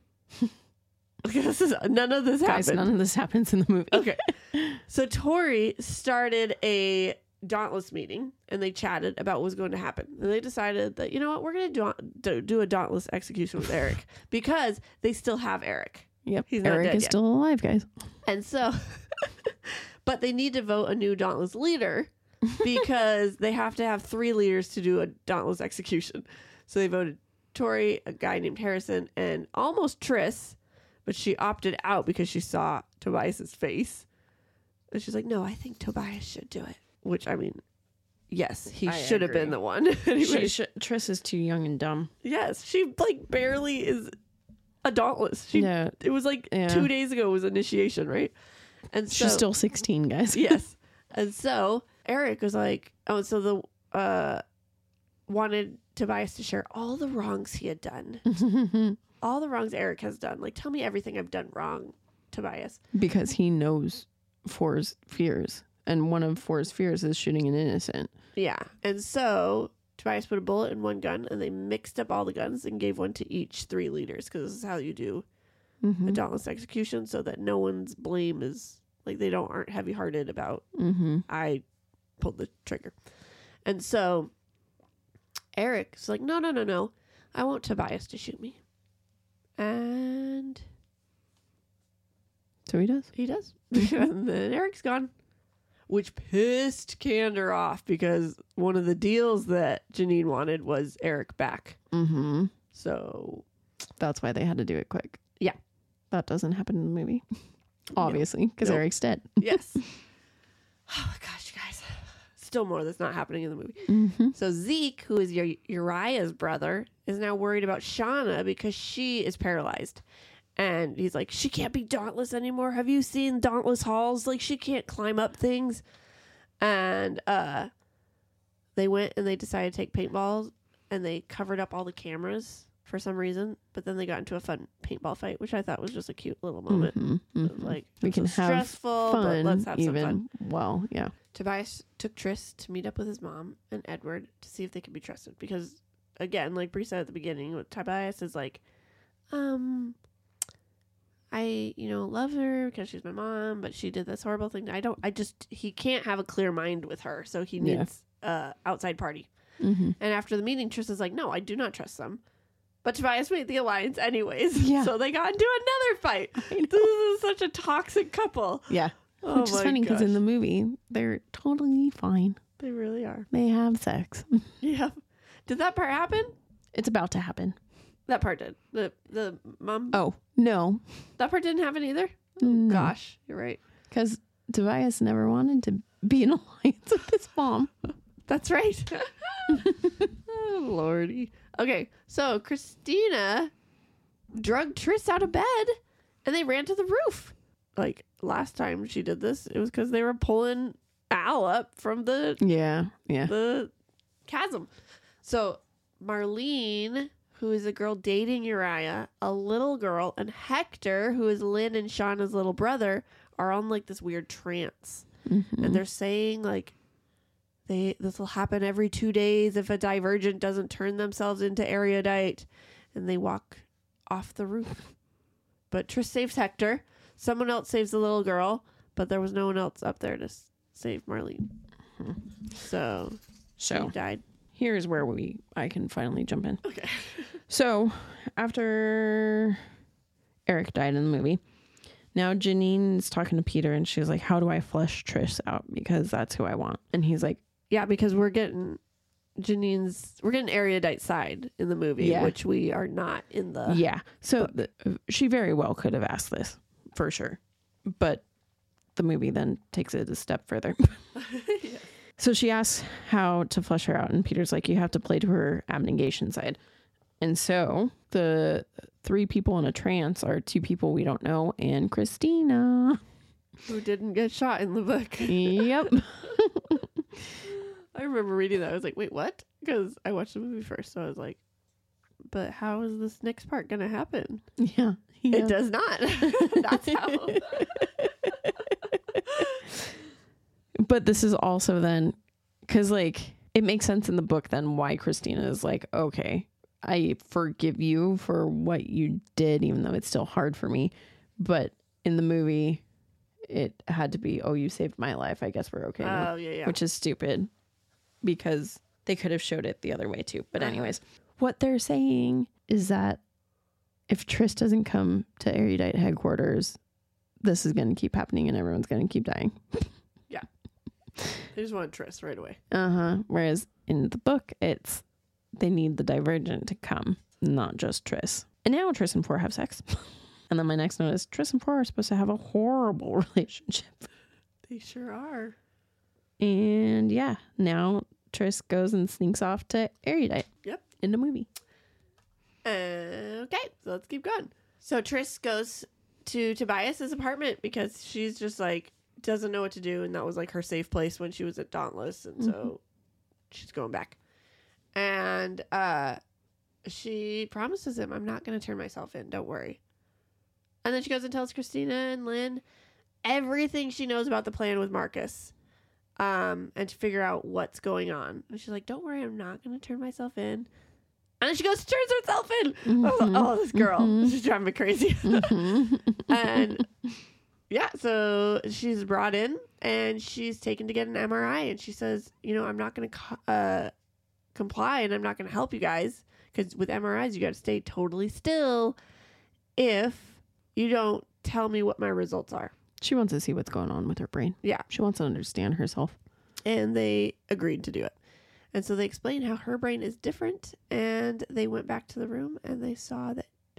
none of this Guys, happened. none of this happens in the movie. Okay. So Tori started a Dauntless meeting, and they chatted about what was going to happen. And they decided that, you know what, we're going to do a Dauntless execution with Eric because they still have Eric. Yep. He's not Eric dead is yet. still alive, guys. And so, but they need to vote a new Dauntless leader because they have to have 3 leaders to do a Dauntless execution. So they voted Tori, a guy named Harrison, and almost Triss, but she opted out because she saw Tobias's face. And she's like, no, I think Tobias should do it. Which, I mean, yes, he should have been the one. Anyway, Triss is too young and dumb. yes, she like barely is a Dauntless. It was like 2 days ago was initiation, right? And so, She's still 16, guys. yes. And so Eric was like, oh, so the wanted Tobias to share all the wrongs he had done. All the wrongs Eric has done. Like, tell me everything I've done wrong, Tobias. Because he knows Four's fears. And one of Four's fears is shooting an innocent. Yeah. And so Tobias put a bullet in one gun, and they mixed up all the guns and gave one to each 3 leaders, because this is how you do a Dauntless execution, so that no one's blame is, like, they aren't heavy-hearted about, I pulled the trigger. And so Eric's like, no. I want Tobias to shoot me. And So he does. he does. And then Eric's gone. Which pissed Kandor off because one of the deals that Janine wanted was Eric back. Mm-hmm. So that's why they had to do it quick. Yeah. That doesn't happen in the movie. Obviously, because Nope. Eric's dead. Yes. Oh my gosh, you guys. Still more that's not happening in the movie. Mm-hmm. So Zeke, who is Uriah's brother, is now worried about Shauna because she is paralyzed. And he's like, she can't be Dauntless anymore. Have you seen Dauntless Halls? Like, she can't climb up things. And they went and they decided to take paintballs, and they covered up all the cameras for some reason. But then they got into a fun paintball fight, which I thought was just a cute little moment. Like, We it can was have stressful, fun, but let's have even. some fun. Well, yeah. Tobias took Tris to meet up with his mom and Edward to see if they could be trusted. Because, again, like Bree said at the beginning, Tobias is like, I, love her because she's my mom, but she did this horrible thing. He can't have a clear mind with her. So he needs outside party. Mm-hmm. And after the meeting, Tris is like, no, I do not trust them. But Tobias made the alliance anyways. Yeah. So they got into another fight. This is such a toxic couple. Yeah. Oh Which is my funny because in gosh. the movie, they're totally fine. They really are. They have sex. Yeah. Did that part happen? It's about to happen. That part did. The mom. Oh, no. That part didn't happen either. No. Gosh, you're right. Because Tobias never wanted to be in alliance with his mom. That's right. Oh, Lordy. Okay, so Christina drugged Tris out of bed and they ran to the roof. Like last time she did this, it was because they were pulling Al up from the Yeah. chasm. So Marlene, who is a girl dating Uriah, a little girl, and Hector, who is Lynn and Shauna's little brother, are on like this weird trance. Mm-hmm. And they're saying like this will happen every 2 days if a divergent doesn't turn themselves into erudite, and they walk off the roof. But Tris saves Hector. Someone else saves the little girl, but there was no one else up there to save Marlene. So she died. Here's where I can finally jump in. Okay. So after Eric died in the movie, now Janine's talking to Peter and she's like, how do I flesh Tris out? Because that's who I want. And he's like, Yeah, because we're getting erudite side in the movie, which we are not in the. yeah. So she very well could have asked this for sure. But the movie then takes it a step further. Yeah. So she asks how to flesh her out. And Peter's like, you have to play to her abnegation side. And so the 3 people in a trance are 2 people we don't know and Christina. Who didn't get shot in the book. Yep. I remember reading that. I was like, wait, what? Because I watched the movie first. So I was like, but how is this next part going to happen? Yeah. It does not. That's how. But this is also then, because like it makes sense in the book then why Christina is like, okay, I forgive you for what you did, even though it's still hard for me. But in the movie, it had to be, oh, you saved my life. I guess we're okay now. Oh, yeah. Which is stupid because they could have showed it the other way too. But anyways, what they're saying is that if Tris doesn't come to Erudite headquarters, this is going to keep happening and everyone's going to keep dying. Yeah. They just want Tris right away. Whereas in the book, it's they need the Divergent to come, not just Tris. And now Tris and 4 have sex. And then my next note is Tris and 4 are supposed to have a horrible relationship. They sure are. And yeah, now Tris goes and sneaks off to Erudite. Yep. In the movie. Okay, so let's keep going. So Tris goes to Tobias's apartment because she's just like doesn't know what to do, and that was like her safe place when she was at Dauntless, and so she's going back. And she promises him, I'm not going to turn myself in, don't worry. And then she goes and tells Christina and Lynn everything she knows about the plan with Marcus, and to figure out what's going on. And she's like, don't worry, I'm not going to turn myself in. And then she goes, turns herself in. I was like, oh, this girl. She's driving me crazy. And yeah, so she's brought in and she's taken to get an MRI. And she says, I'm not going to comply and I'm not going to help you guys. Because with MRIs, you got to stay totally still if you don't tell me what my results are. She wants to see what's going on with her brain. Yeah. She wants to understand herself. And they agreed to do it. And so they explained how her brain is different. And they went back to the room and they saw that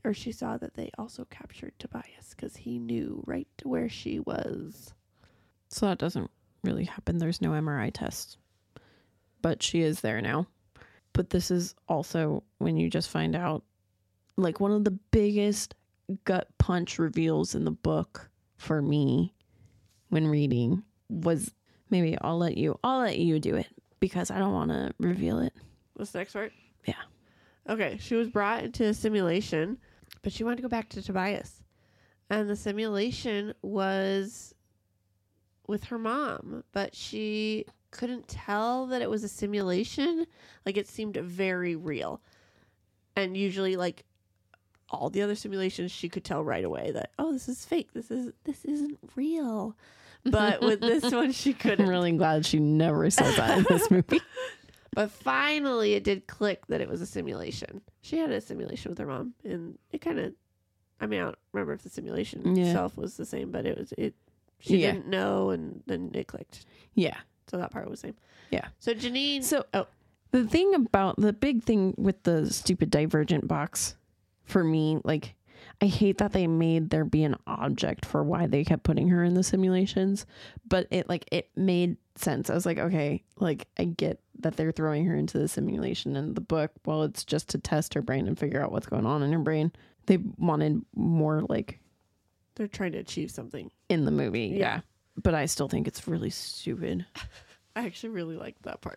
she saw that they also captured Tobias because he knew right where she was. So that doesn't really happen. There's no MRI test. But she is there now. But this is also when you just find out, like, one of the biggest gut punch reveals in the book for me when reading was, maybe I'll let you do it because I don't want to reveal it. What's the next part? Yeah. Okay, she was brought into a simulation, but she wanted to go back to Tobias. And the simulation was with her mom, but she couldn't tell that it was a simulation. Like, it seemed very real. And usually, like, all the other simulations, she could tell right away that, oh, this is fake. This isn't real. But with this one, she couldn't. I'm really glad she never said that in this movie. But finally, it did click that it was a simulation. She had a simulation with her mom, and it kind of, I mean, I don't remember if the simulation itself was the same, but she didn't know, and then it clicked. Yeah. So that part was the same. Yeah. So Janine. The thing about the big thing with the stupid Divergent box for me, like, I hate that they made there be an object for why they kept putting her in the simulations, but it made sense. I was like, okay, like, I get that they're throwing her into the simulation in the book. Well, it's just to test her brain and figure out what's going on in her brain. They wanted more, like, they're trying to achieve something in the movie. Yeah. But I still think it's really stupid. I actually really like that part.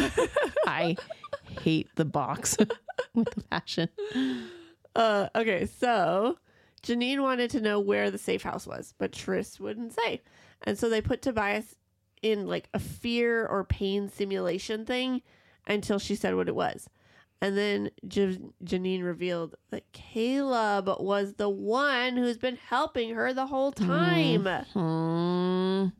I hate the box with a passion. Okay, so Janine wanted to know where the safe house was, but Tris wouldn't say. And so they put Tobias in, like, a fear or pain simulation thing until she said what it was. And then Janine revealed that Caleb was the one who's been helping her the whole time. Mm-hmm.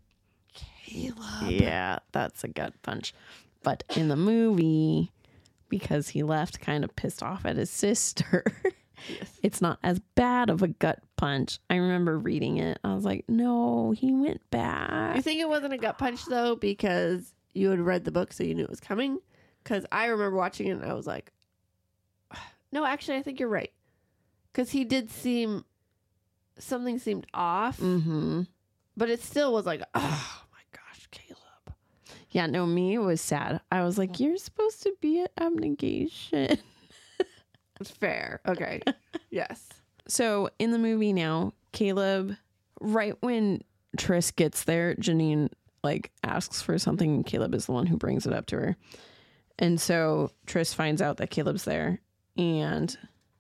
Caleb. Yeah, that's a gut punch. But in the movie, because he left kind of pissed off at his sister, it's not as bad of a gut punch. I remember reading it. I was like, no, he went back. You think it wasn't a gut punch, though, because you had read the book so you knew it was coming? Because I remember watching it and I was like, no, actually, I think you're right. Because he did something seemed off. Mm-hmm. But it still was like, oh my gosh, Caleb. Yeah, no, me, it was sad. I was like, you're supposed to be at abnegation. It's fair. Okay. Yes. So in the movie now, Caleb, right when Tris gets there, Janine, like, asks for something, and Caleb is the one who brings it up to her. And so Tris finds out that Caleb's there, and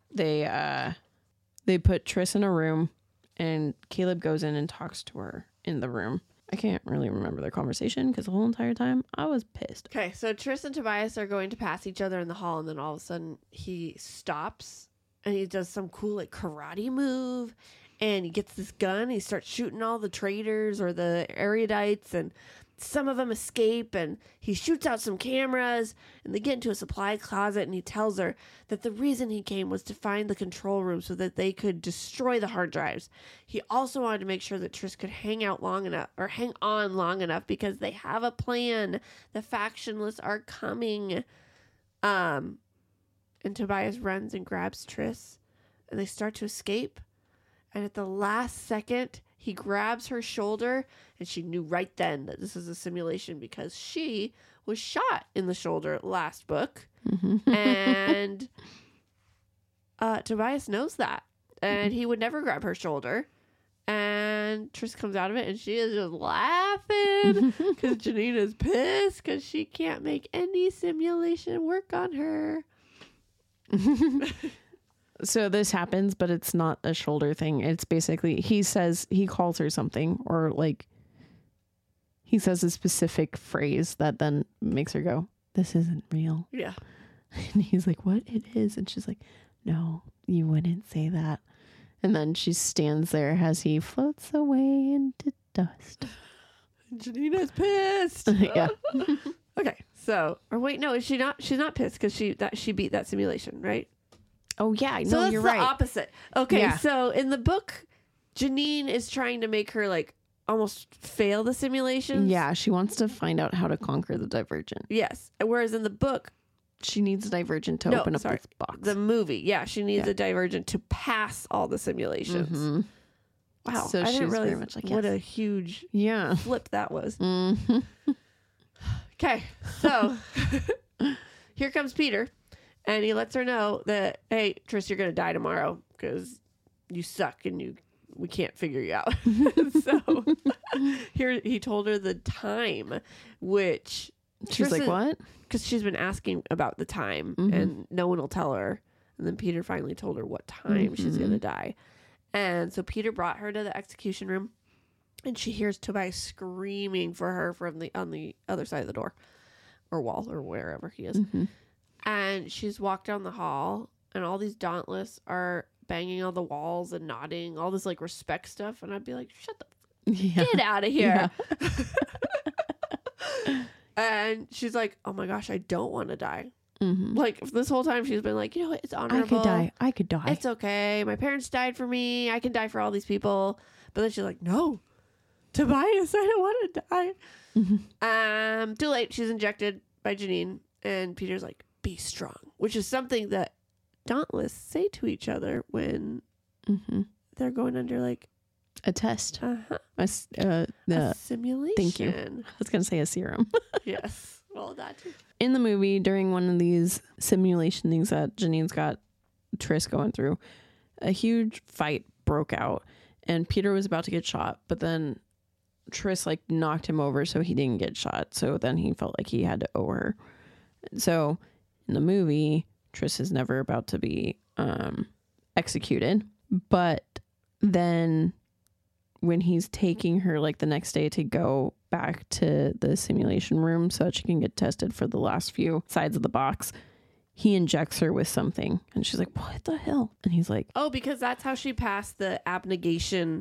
they put Tris in a room, and Caleb goes in and talks to her in the room. I can't really remember their conversation because the whole entire time I was pissed. Okay, so Tris and Tobias are going to pass each other in the hall, and then all of a sudden he stops and he does some cool, like, karate move, and he gets this gun and he starts shooting all the traitors or the erudites, and some of them escape, and he shoots out some cameras, and they get into a supply closet, and he tells her that the reason he came was to find the control room so that they could destroy the hard drives. He also wanted to make sure that Tris could hang on long enough because they have a plan. The factionless are coming. And Tobias runs and grabs Tris, and they start to escape. And at the last second, he grabs her shoulder, and she knew right then that this is a simulation because she was shot in the shoulder last book. Mm-hmm. And Tobias knows that. And he would never grab her shoulder. And Tris comes out of it, and she is just laughing because Janine is pissed because she can't make any simulation work on her. So this happens, but it's not a shoulder thing. It's basically, he calls her something, or, like, he says a specific phrase that then makes her go, this isn't real. Yeah. And he's like, what? It is. And she's like, no, you wouldn't say that. And then she stands there as he floats away into dust. Janine is pissed. Yeah. Okay. So, or wait, no, is she not? She's not pissed because she beat that simulation, right? Oh, yeah. So No, that's you're the right. opposite. Okay, Yeah. so in the book, Janine is trying to make her, like, almost fail the simulations. Yeah, she wants to find out how to conquer the Divergent. Yes. Whereas in the book, She needs a divergent to open up this box. The movie. Yeah, she needs a divergent to pass all the simulations. Mm-hmm. Wow. So I didn't she's realize very much like, what yes. a huge Yeah. flip that was. Mm-hmm. Okay, so here comes Peter, and he lets her know that, hey, Tris, you're going to die tomorrow because you suck and we can't figure you out. So here he told her the time, which She's like, what? Because she's been asking about the time, and no one will tell her. And then Peter finally told her what time she's going to die. And so Peter brought her to the execution room. And she hears Tobias screaming for her on the other side of the door or wall or wherever he is. Mm-hmm. And she's walked down the hall, and all these Dauntless are banging on the walls and nodding, all this like respect stuff. And I'd be like, shut the get out of here. Yeah. And she's like, oh my gosh, I don't want to die. Mm-hmm. Like this whole time she's been like, you know what? It's honorable. I could die. It's okay. My parents died for me. I can die for all these people. But then she's like, no. Tobias, I don't want to die. Mm-hmm. Too late. She's injected by Janine, and Peter's like, be strong, which is something that Dauntless say to each other when they're going under like a test. a simulation. Thank you. I was going to say a serum. Yes. Well, that too. In the movie, during one of these simulation things that Janine's got Tris going through, a huge fight broke out, and Peter was about to get shot, but then Tris like knocked him over so he didn't get shot. So then he felt like he had to owe her. So in the movie, Tris is never about to be executed. But then when he's taking her like the next day to go back to the simulation room so that she can get tested for the last few sides of the box, he injects her with something. And she's like, what the hell? And he's like, oh, because that's how she passed the abnegation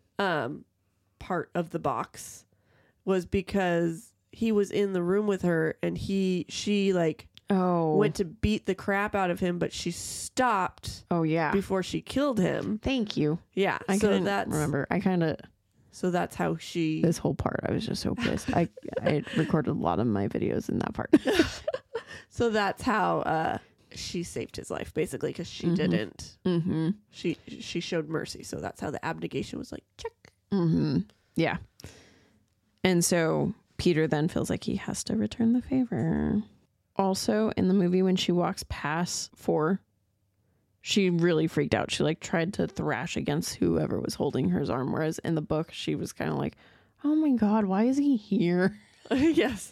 part of the box, was because he was in the room with her and she like went to beat the crap out of him, but she stopped before she killed him. Thank you. Yeah. I so couldn't that's remember. So that's how she this whole part I was just so pissed. I recorded a lot of my videos in that part. So that's how she saved his life, basically, because she didn't. Mm-hmm. She showed mercy. So that's how the abnegation was like, check. Mm-hmm. Yeah. And so Peter then feels like he has to return the favor. Also, in the movie, when she walks past 4, she really freaked out. She like tried to thrash against whoever was holding her arm. Whereas in the book, she was kind of like, oh my God, why is he here? Yes.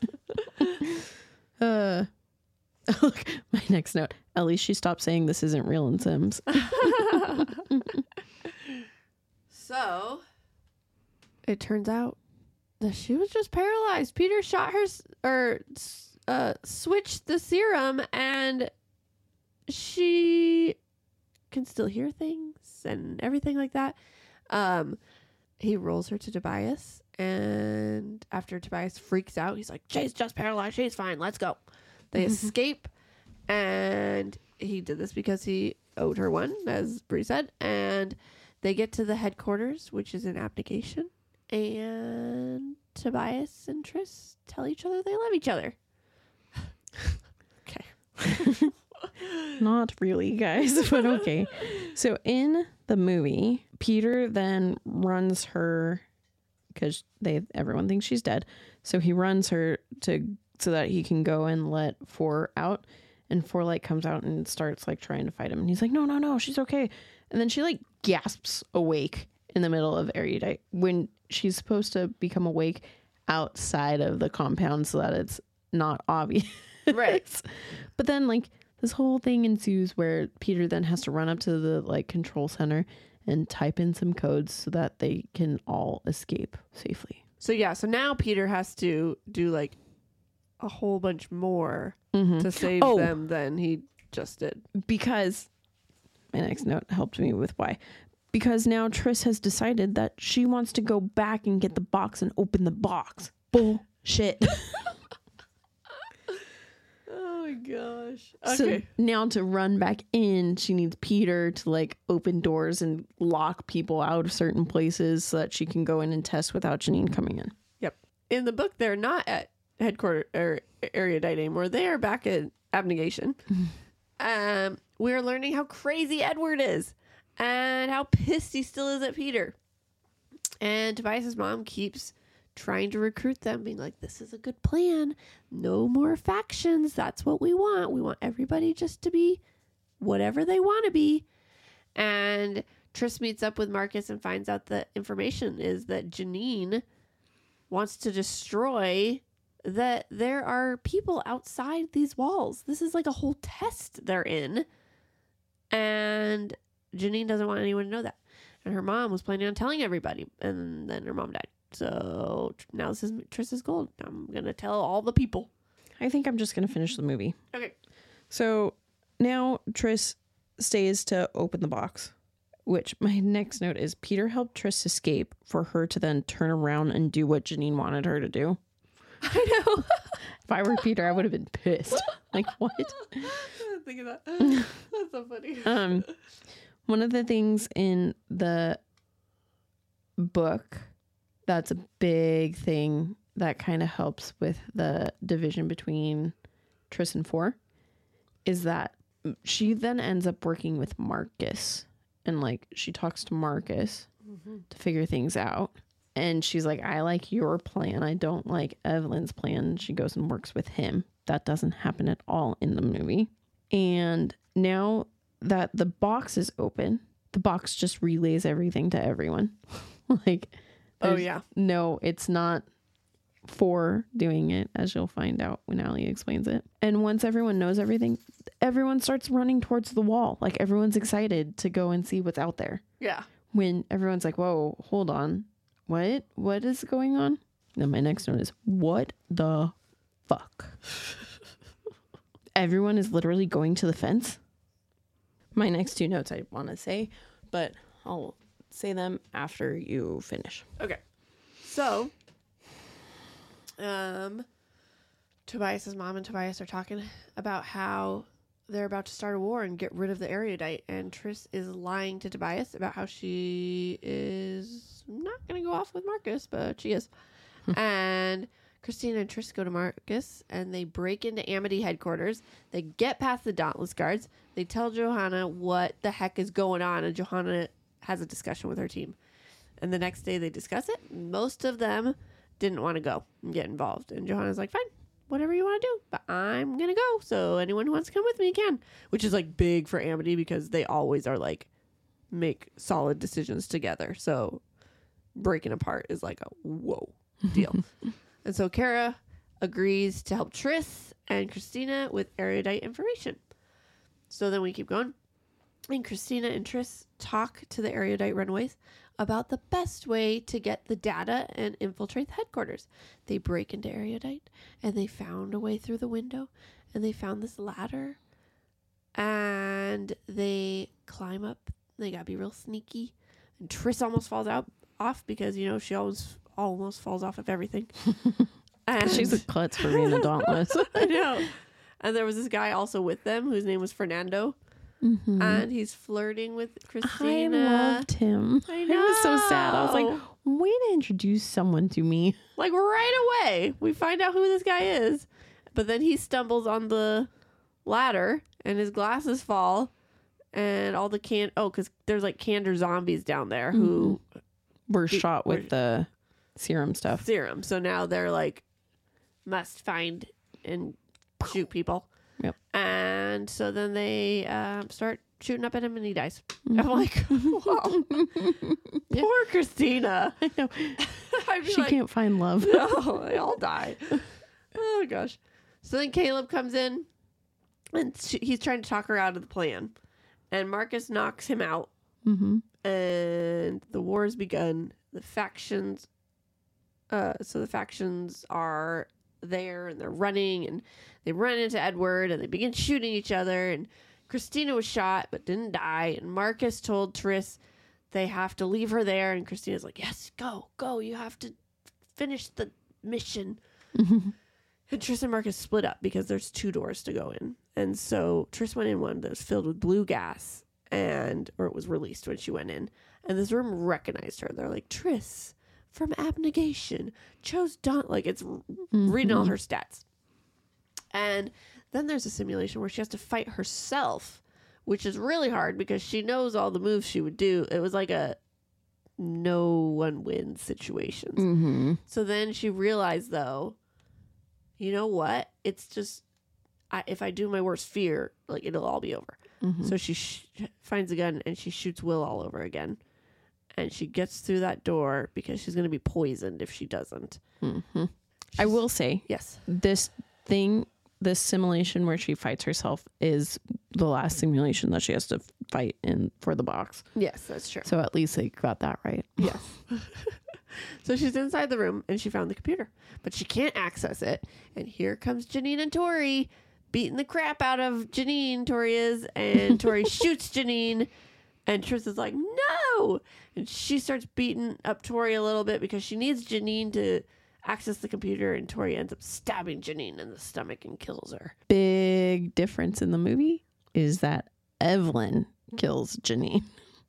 Look, my next note. At least she stopped saying this isn't real in Sims. So it turns out that she was just paralyzed. Peter shot her or switched the serum, and she can still hear things and everything like that. He rolls her to Tobias, and after Tobias freaks out, he's like, she's just paralyzed. She's fine. Let's go. They escape, and he did this because he owed her one, as Bree said, and they get to the headquarters, which is in abnegation, and Tobias and Tris tell each other they love each other. Okay. Not really, guys, but okay. So in the movie, Peter then runs her, because everyone thinks she's dead, so he runs her so that he can go and let 4 out, and 4 like comes out and starts like trying to fight him, and he's like, no, she's okay. And then she like gasps awake in the middle of erudite when she's supposed to become awake outside of the compound so that it's not obvious. Right. But then like this whole thing ensues where Peter then has to run up to the like control center and type in some codes so that they can all escape safely. So now Peter has to do like a whole bunch more to save them than he just did. Because my next note helped me with why. Because now Tris has decided that she wants to go back and get the box and open the box. Bullshit. Oh my gosh. So Okay. now to run back in, she needs Peter to like open doors and lock people out of certain places so that she can go in and test without Janine coming in. Yep. In the book, they're not at headquarters or Erudite anymore. They are back at Abnegation. We're learning how crazy Edward is and how pissed he still is at Peter. And Tobias's mom keeps trying to recruit them, being like, this is a good plan. No more factions. That's what we want. We want everybody just to be whatever they want to be. And Tris meets up with Marcus and finds out the information is that Janine wants to destroy that there are people outside these walls. This is like a whole test they're in. And Janine doesn't want anyone to know that. And her mom was planning on telling everybody. And then her mom died. So now this is Tris's gold. I'm going to tell all the people. I think I'm just going to finish the movie. Okay. So now Tris stays to open the box, which my next note is Peter helped Tris escape for her to then turn around and do what Janine wanted her to do. I know. If I were Peter, I would have been pissed. Like, what? I didn't think of that. That's so funny. One of the things in the book that's a big thing that kind of helps with the division between Tris and Four is that she then ends up working with Marcus, and like she talks to Marcus to figure things out. And she's like, I like your plan. I don't like Evelyn's plan. She goes and works with him. That doesn't happen at all in the movie. And now that the box is open, the box just relays everything to everyone. Like, oh yeah. No, it's not Four doing it, as you'll find out when Allie explains it. And once everyone knows everything, everyone starts running towards the wall. Like, everyone's excited to go and see what's out there. Yeah. When everyone's like, whoa, hold on. What is going on? Then my next note is, what the fuck? Everyone is literally going to the fence. My next two notes I want to say, but I'll say them after you finish. Okay. So, Tobias's mom and Tobias are talking about how they're about to start a war and get rid of the Erudite, and Tris is lying to Tobias about how she is not going to go off with Marcus, but she is. And Christina and Tris go to Marcus, and they break into Amity headquarters. They get past the Dauntless guards. They tell Johanna what the heck is going on, and Johanna has a discussion with her team. And the next day they discuss it. Most of them didn't want to go and get involved. And Johanna's like, fine, whatever you want to do, but I'm going to go. So anyone who wants to come with me can, which is like big for Amity because they always are like, make solid decisions together. So breaking apart is like a whoa deal. And so Kara agrees to help Tris and Christina with Erudite information. So then we keep going. And Christina and Tris talk to the Erudite runaways about the best way to get the data and infiltrate the headquarters. They break into Erudite, and they found a way through the window, and they found this ladder, and they climb up. They gotta be real sneaky. And Tris almost falls off because, you know, she almost falls off of everything. And She's a klutz for being a Dauntless. I know. And there was this guy also with them whose name was Fernando. Mm-hmm. And he's flirting with Christina. I loved him. I I was so sad. I was like, know. way to introduce someone to me. Like right away, we find out who this guy is. But then he stumbles on the ladder and his glasses fall. And all the because there's like Kandor zombies down there who We're shot with the serum stuff. serum. So now they're like, must find and shoot people. Yep. And so then they start shooting up at him and he dies. I'm like, wow. Poor Christina. I know. I'd be She like, can't find love. no, they all die. Oh, gosh. So then Caleb comes in and he's trying to talk her out of the plan. And Marcus knocks him out. Mm-hmm. And the war has begun. The factions... so the factions are there and they're running and they run into Edward and they begin shooting each other, and Christina was shot but didn't die, and Marcus told Tris they have to leave her there, and Christina's like, yes, go, you have to finish the mission. And Tris and Marcus split up because there's 2 doors to go in, and so Tris went in one that was filled with blue gas, or it was released when she went in, and this room recognized her. They're like, Tris, from abnegation, chose like it's reading all her stats. And then there's a simulation where she has to fight herself, which is really hard because she knows all the moves she would do. It was like a no one wins situation. So then she realized, though, you know what? It's just, if I do my worst fear, like it'll all be over. So she finds a gun and she shoots Will all over again. And she gets through that door because she's going to be poisoned if she doesn't. I will say, Yes. this simulation where she fights herself is the last simulation that she has to fight in for the box. Yes, that's true. So at least they got that right. Yes. So she's inside the room and she found the computer, but she can't access it. And here comes Janine and Tori beating the crap out of Janine. Tori is, and Tori shoots Janine, and Triss is like, no! And she starts beating up Tori a little bit because she needs Janine to access the computer, and Tori ends up stabbing Janine in the stomach and kills her. Big difference in the movie is that Evelyn kills Janine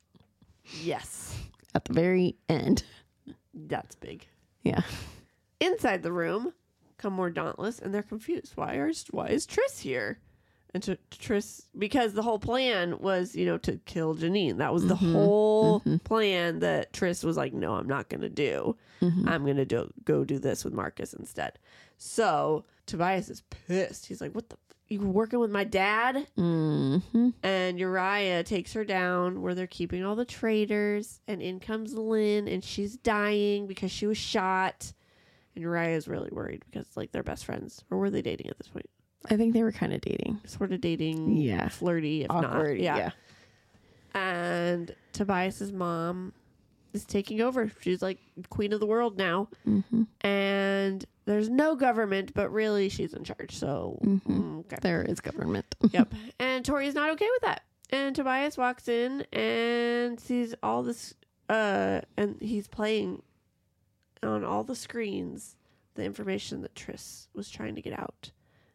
Yes. at the very end. That's big. Yeah. Inside the room come more Dauntless, and they're confused. Why is Triss here? And Triss, because the whole plan was, to kill Janine. That was the whole plan that Triss was like, no, I'm not going to do. I'm going to go do this with Marcus instead. So Tobias is pissed. He's like, what the? You were working with my dad? And Uriah takes her down where they're keeping all the traitors. And in comes Lynn, and she's dying because she was shot. And Uriah is really worried because, like, they're best friends. Or were they dating at this point? I think they were kind of dating. Sort of dating. Yeah. Flirty, if Awkward, not. yeah. And Tobias's mom is taking over. She's like queen of the world now. And there's no government, but really she's in charge. So, okay. There is government. Yep. And Tori's not okay with that. And Tobias walks in and sees all this, and he's playing on all the screens the information that Triss was trying to get out.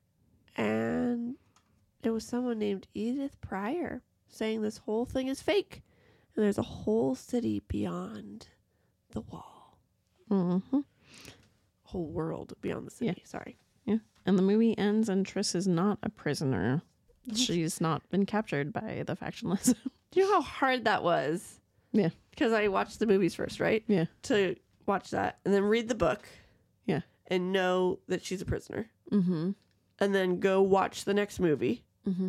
And it was someone named Edith Pryor saying this whole thing is fake. And there's a whole city beyond the wall. Whole world beyond the city. Yeah. Sorry. Yeah. And the movie ends and Triss is not a prisoner. She's not been captured by the factionless. Do you know how hard that was? Yeah. Because I watched the movies first, right? Yeah. To watch that and then read the book. Yeah. And know that she's a prisoner. And then go watch the next movie.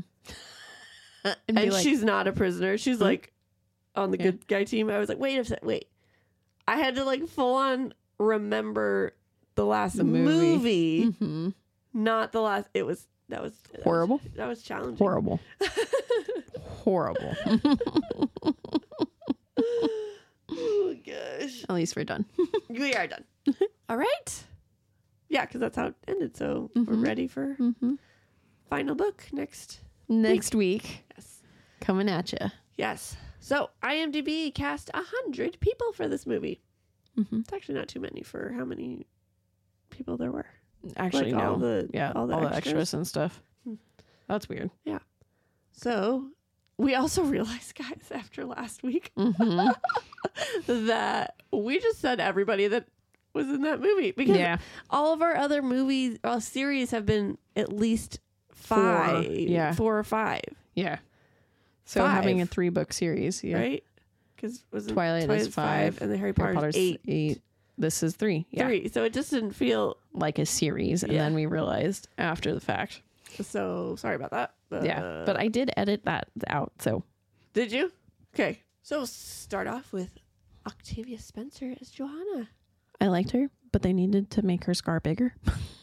And she's not a prisoner. She's like on the good guy team. I was like, wait a second, wait. I had to like full on remember the last movie. Not the last. That was horrible. That was challenging. Horrible. Horrible. Oh gosh. At least we're done. We are done. All right. Yeah, because that's how it ended. So we're ready for final book next week. Yes. Coming at you. Yes. So IMDb cast 100 people for this movie. It's actually not too many for how many people there were. Actually, Like no. all the extras and stuff. That's weird. Yeah. So we also realized, guys, after last week, that we just said everybody that was in that movie because all of our other movies, series have been at least 5, 4 or 5. Yeah. So having a 3-book series, right? Because Twilight is 5 and the Harry Potter's 8. This is 3. Yeah. 3. So it just didn't feel like a series, and then we realized after the fact. So sorry about that. But I did edit that out. So did you? Okay. So we'll start off with Octavia Spencer as Johanna. I liked her, but they needed to make her scar bigger.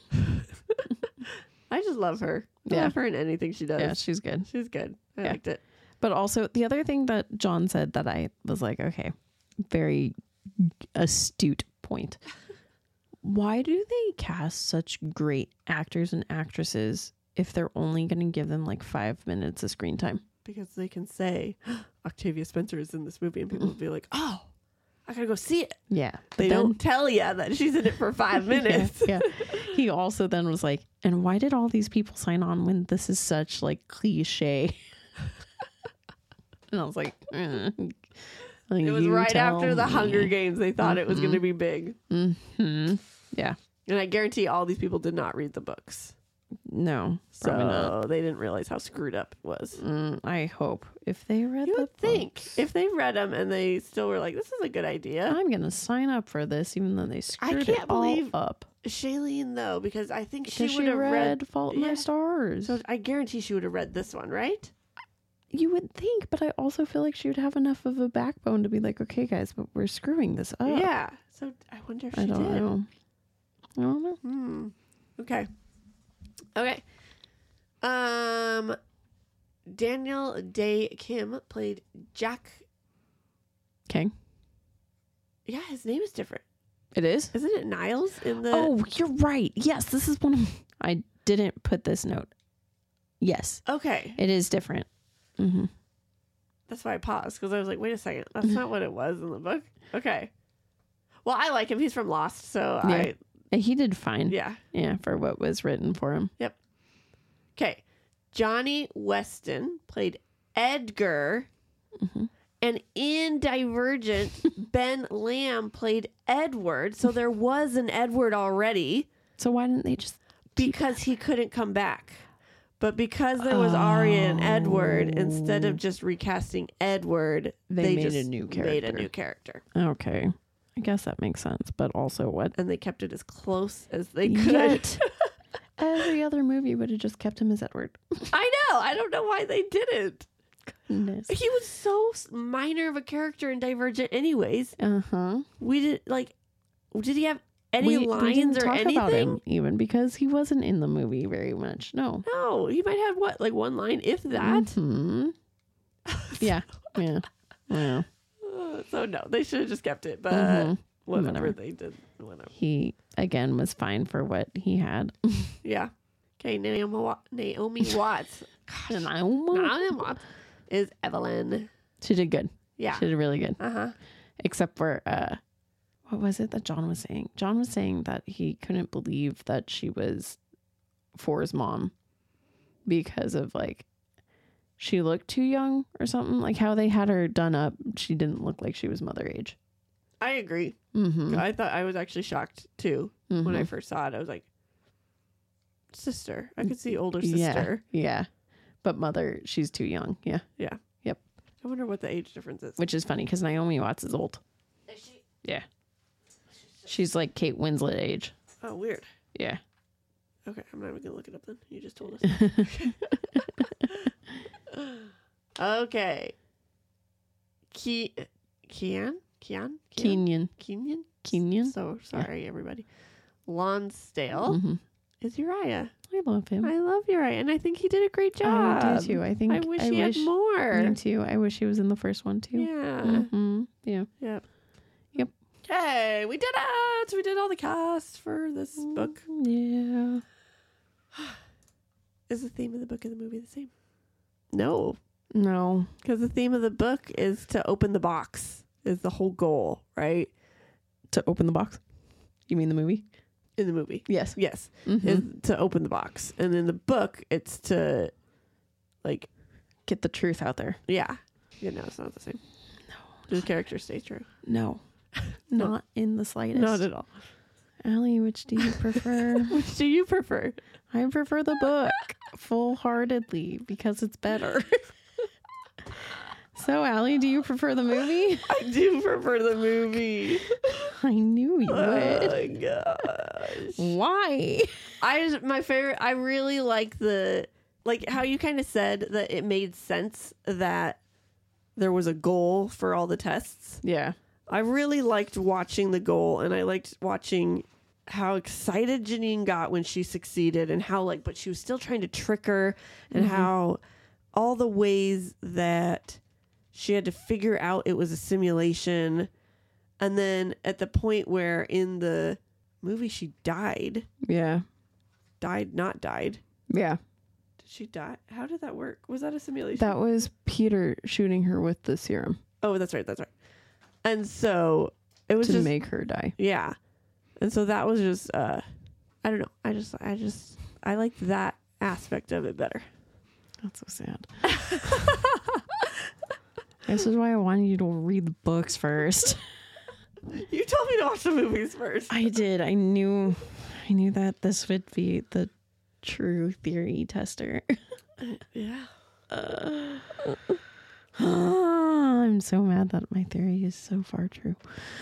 I just love her. I love her in anything she does. Yeah, she's good. She's good. I liked it. But also, the other thing that John said that I was like, okay, very astute point. Why do they cast such great actors and actresses if they're only going to give them like 5 minutes of screen time? Because they can say, Octavia Spencer is in this movie, and people will be like, oh, I gotta go see it. Yeah. They don't tell you that she's in it for 5 minutes. Yeah. He also then was like, and why did all these people sign on when this is such like cliche? And I was like, It was right after the Hunger Games. They thought it was going to be big. Mm-hmm. Yeah. And I guarantee all these people did not read the books. No, probably not. So they didn't realize how screwed up it was. I hope if they read You the would think books, if they read them and they still were like, this is a good idea. I'm gonna sign up for this, even though they screwed can't it all believe up. Shailene, though, because I think Because she would have read. Fault in Yeah. Our Stars. So I guarantee she would have read this one, right? You would think, but I also feel like she would have enough of a backbone to be like, okay, guys, but we're screwing this up. Yeah. So I wonder if she I don't did. know. I don't know. Okay. Okay. Daniel Day Kim played Jack. Okay. Yeah, his name is different. It is? Isn't it Niles in the... Oh, you're right. Yes, this is one of... I didn't put this note. Yes, Okay. it is different. Mm-hmm. That's why I paused, because I was like, wait a second. That's not what it was in the book. Okay. Well, I like him. He's from Lost, so Yeah. He did fine. Yeah. Yeah, for what was written for him. Yep. Okay. Johnny Weston played Edgar. Mm-hmm. And in Divergent, Ben Lamb played Edward. So there was an Edward already So why didn't they just... because he couldn't come back. But because there was Arya and Edward, instead of just recasting Edward, They made just a new made a character. new character. Okay. I guess that makes sense. But also what? And they kept it as close as they could. Yet, every other movie would have just kept him as Edward. I know. I don't know why they didn't. Goodness. He was so minor of a character in Divergent anyways. Uh-huh. We did, like, did he have any we lines didn't or talk anything? about him even because he wasn't in the movie very much. No. No, he might have what, like one line, if that. Mhm. Yeah. Yeah. Yeah. So no, they should have just kept it. But Mhm. whatever, Whatever. they did, whatever. He again was fine for what he had. Yeah. Okay, Naomi Watts. And Naomi Watts is Evelyn. she did good. Yeah. She did really good. Uh-huh. Except for what was it that John was saying? John was saying that he couldn't believe that she was Four's mom because of like she looked too young or something. Like how they had her done up, she didn't look like she was mother age. I agree. Mm-hmm. I thought I was actually shocked too when I first saw it. I was like, sister. I could see older sister. Yeah. But mother, she's too young. Yeah. Yeah. Yep. I wonder what the age difference is. Which is funny because Naomi Watts is old. Is she? Yeah. She's like Kate Winslet age. Oh, weird. Yeah. Okay, I'm not even gonna look it up then. You just told us. Okay. Keenan? Kenyan. So sorry, everybody. Lonsdale is Uriah. I love him. I love Uriah, and I think he did a great job. I do too. I think I wish he had more. Me too. I wish he was in the first one too. Yeah. Mm-hmm. Yeah. Yep. Yep. Hey, we did it! We did all the cast for this book. Yeah. Is the theme of the book and the movie the same? No, No. because the theme of the book is to open the box. Is the whole goal, right? To open the box. You mean the movie? In the movie. Yes. Yes. Mm-hmm. Is to open the box. And in the book, it's to, like, Get the truth out there. yeah. Yeah, no, it's not the same. No. The characters stay true. No. Not in the slightest. Not at all. Allie, which do you prefer? Which do you prefer? I prefer the book full-heartedly because it's better. So, Allie, do you prefer the movie? I do prefer the movie. I knew you Oh would. my gosh. Why? My favorite, I really like how you kind of said that it made sense that there was a goal for all the tests. Yeah. I really liked watching the goal, and I liked watching how excited Janine got when she succeeded, and how but she was still trying to trick her, and how all the ways that she had to figure out it was a simulation. And then at the point where in the movie she died, Yeah. not died. Yeah. Did she die? How did that work? Was that a simulation? That was Peter shooting her with the serum Oh, that's right. And so it was to just make her die. yeah. And so that was just I don't know. I liked that aspect of it better. That's so sad. This is why I wanted you to read the books first. You told me to watch the movies first. I did. I knew that this would be the true theory tester. Yeah. I'm so mad that my theory is so far true.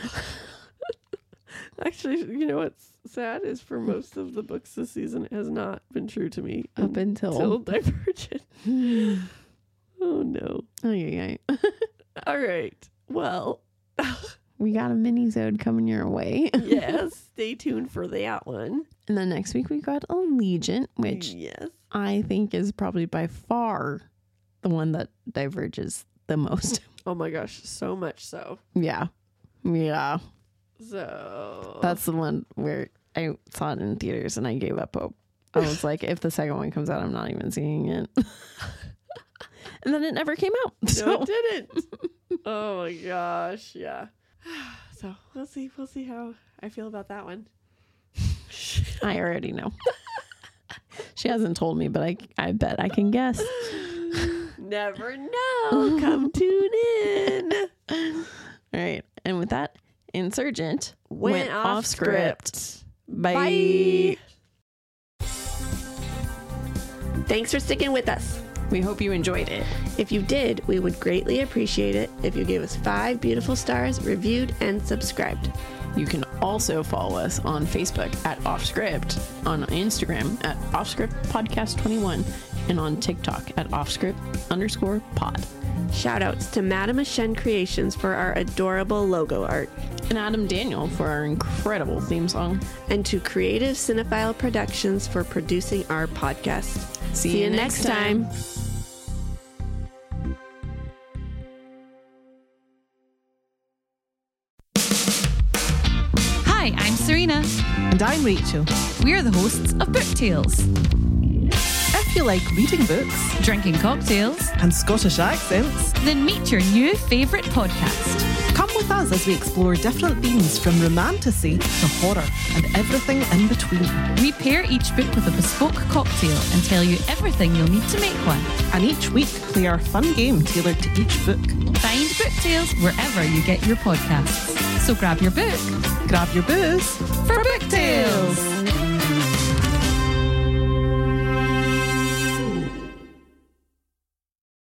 Actually, you know what's sad is for most of the books this season it has not been true to me Up until Divergent. Oh no. Oh yeah. All right. Well, We got a mini-sode coming your way. yes. Stay tuned for that one. And then next week we got Allegiant, which Yes. I think is probably by far the one that diverges the most. Oh my gosh, so much so. Yeah. So That's the one where I saw it in theaters and I gave up hope. I was like, if the second one comes out, I'm not even seeing it. And then it never came out. No, it didn't. Oh my gosh, yeah. So we'll see how I feel about that one. I already know. She hasn't told me, but I bet I can guess. Never know. Come tune in. All right. And with that, Insurgent Went off script. Bye. Thanks for sticking with us. We hope you enjoyed it. If you did, we would greatly appreciate it if you gave us 5 beautiful stars, reviewed, and subscribed. You can also follow us on Facebook at Offscript, on Instagram at Offscript Podcast 21, and on TikTok at Offscript_pod. Shoutouts to Madame Ashen Creations for our adorable logo art. And Adam Daniel for our incredible theme song. And to Creative Cinephile Productions for producing our podcast. See you next time. Hi, I'm Serena. And I'm Rachel. We're the hosts of Book Tales, If you like reading books drinking cocktails, and Scottish accents, then meet your new favourite podcast. come with us as we explore different themes from romantasy to horror and everything in between. We pair each book with a bespoke cocktail and tell you everything you'll need to make one. And each week, play our fun game tailored to each book. Find Book Tales wherever you get your podcasts. So grab your book Grab your booze for Book Tales.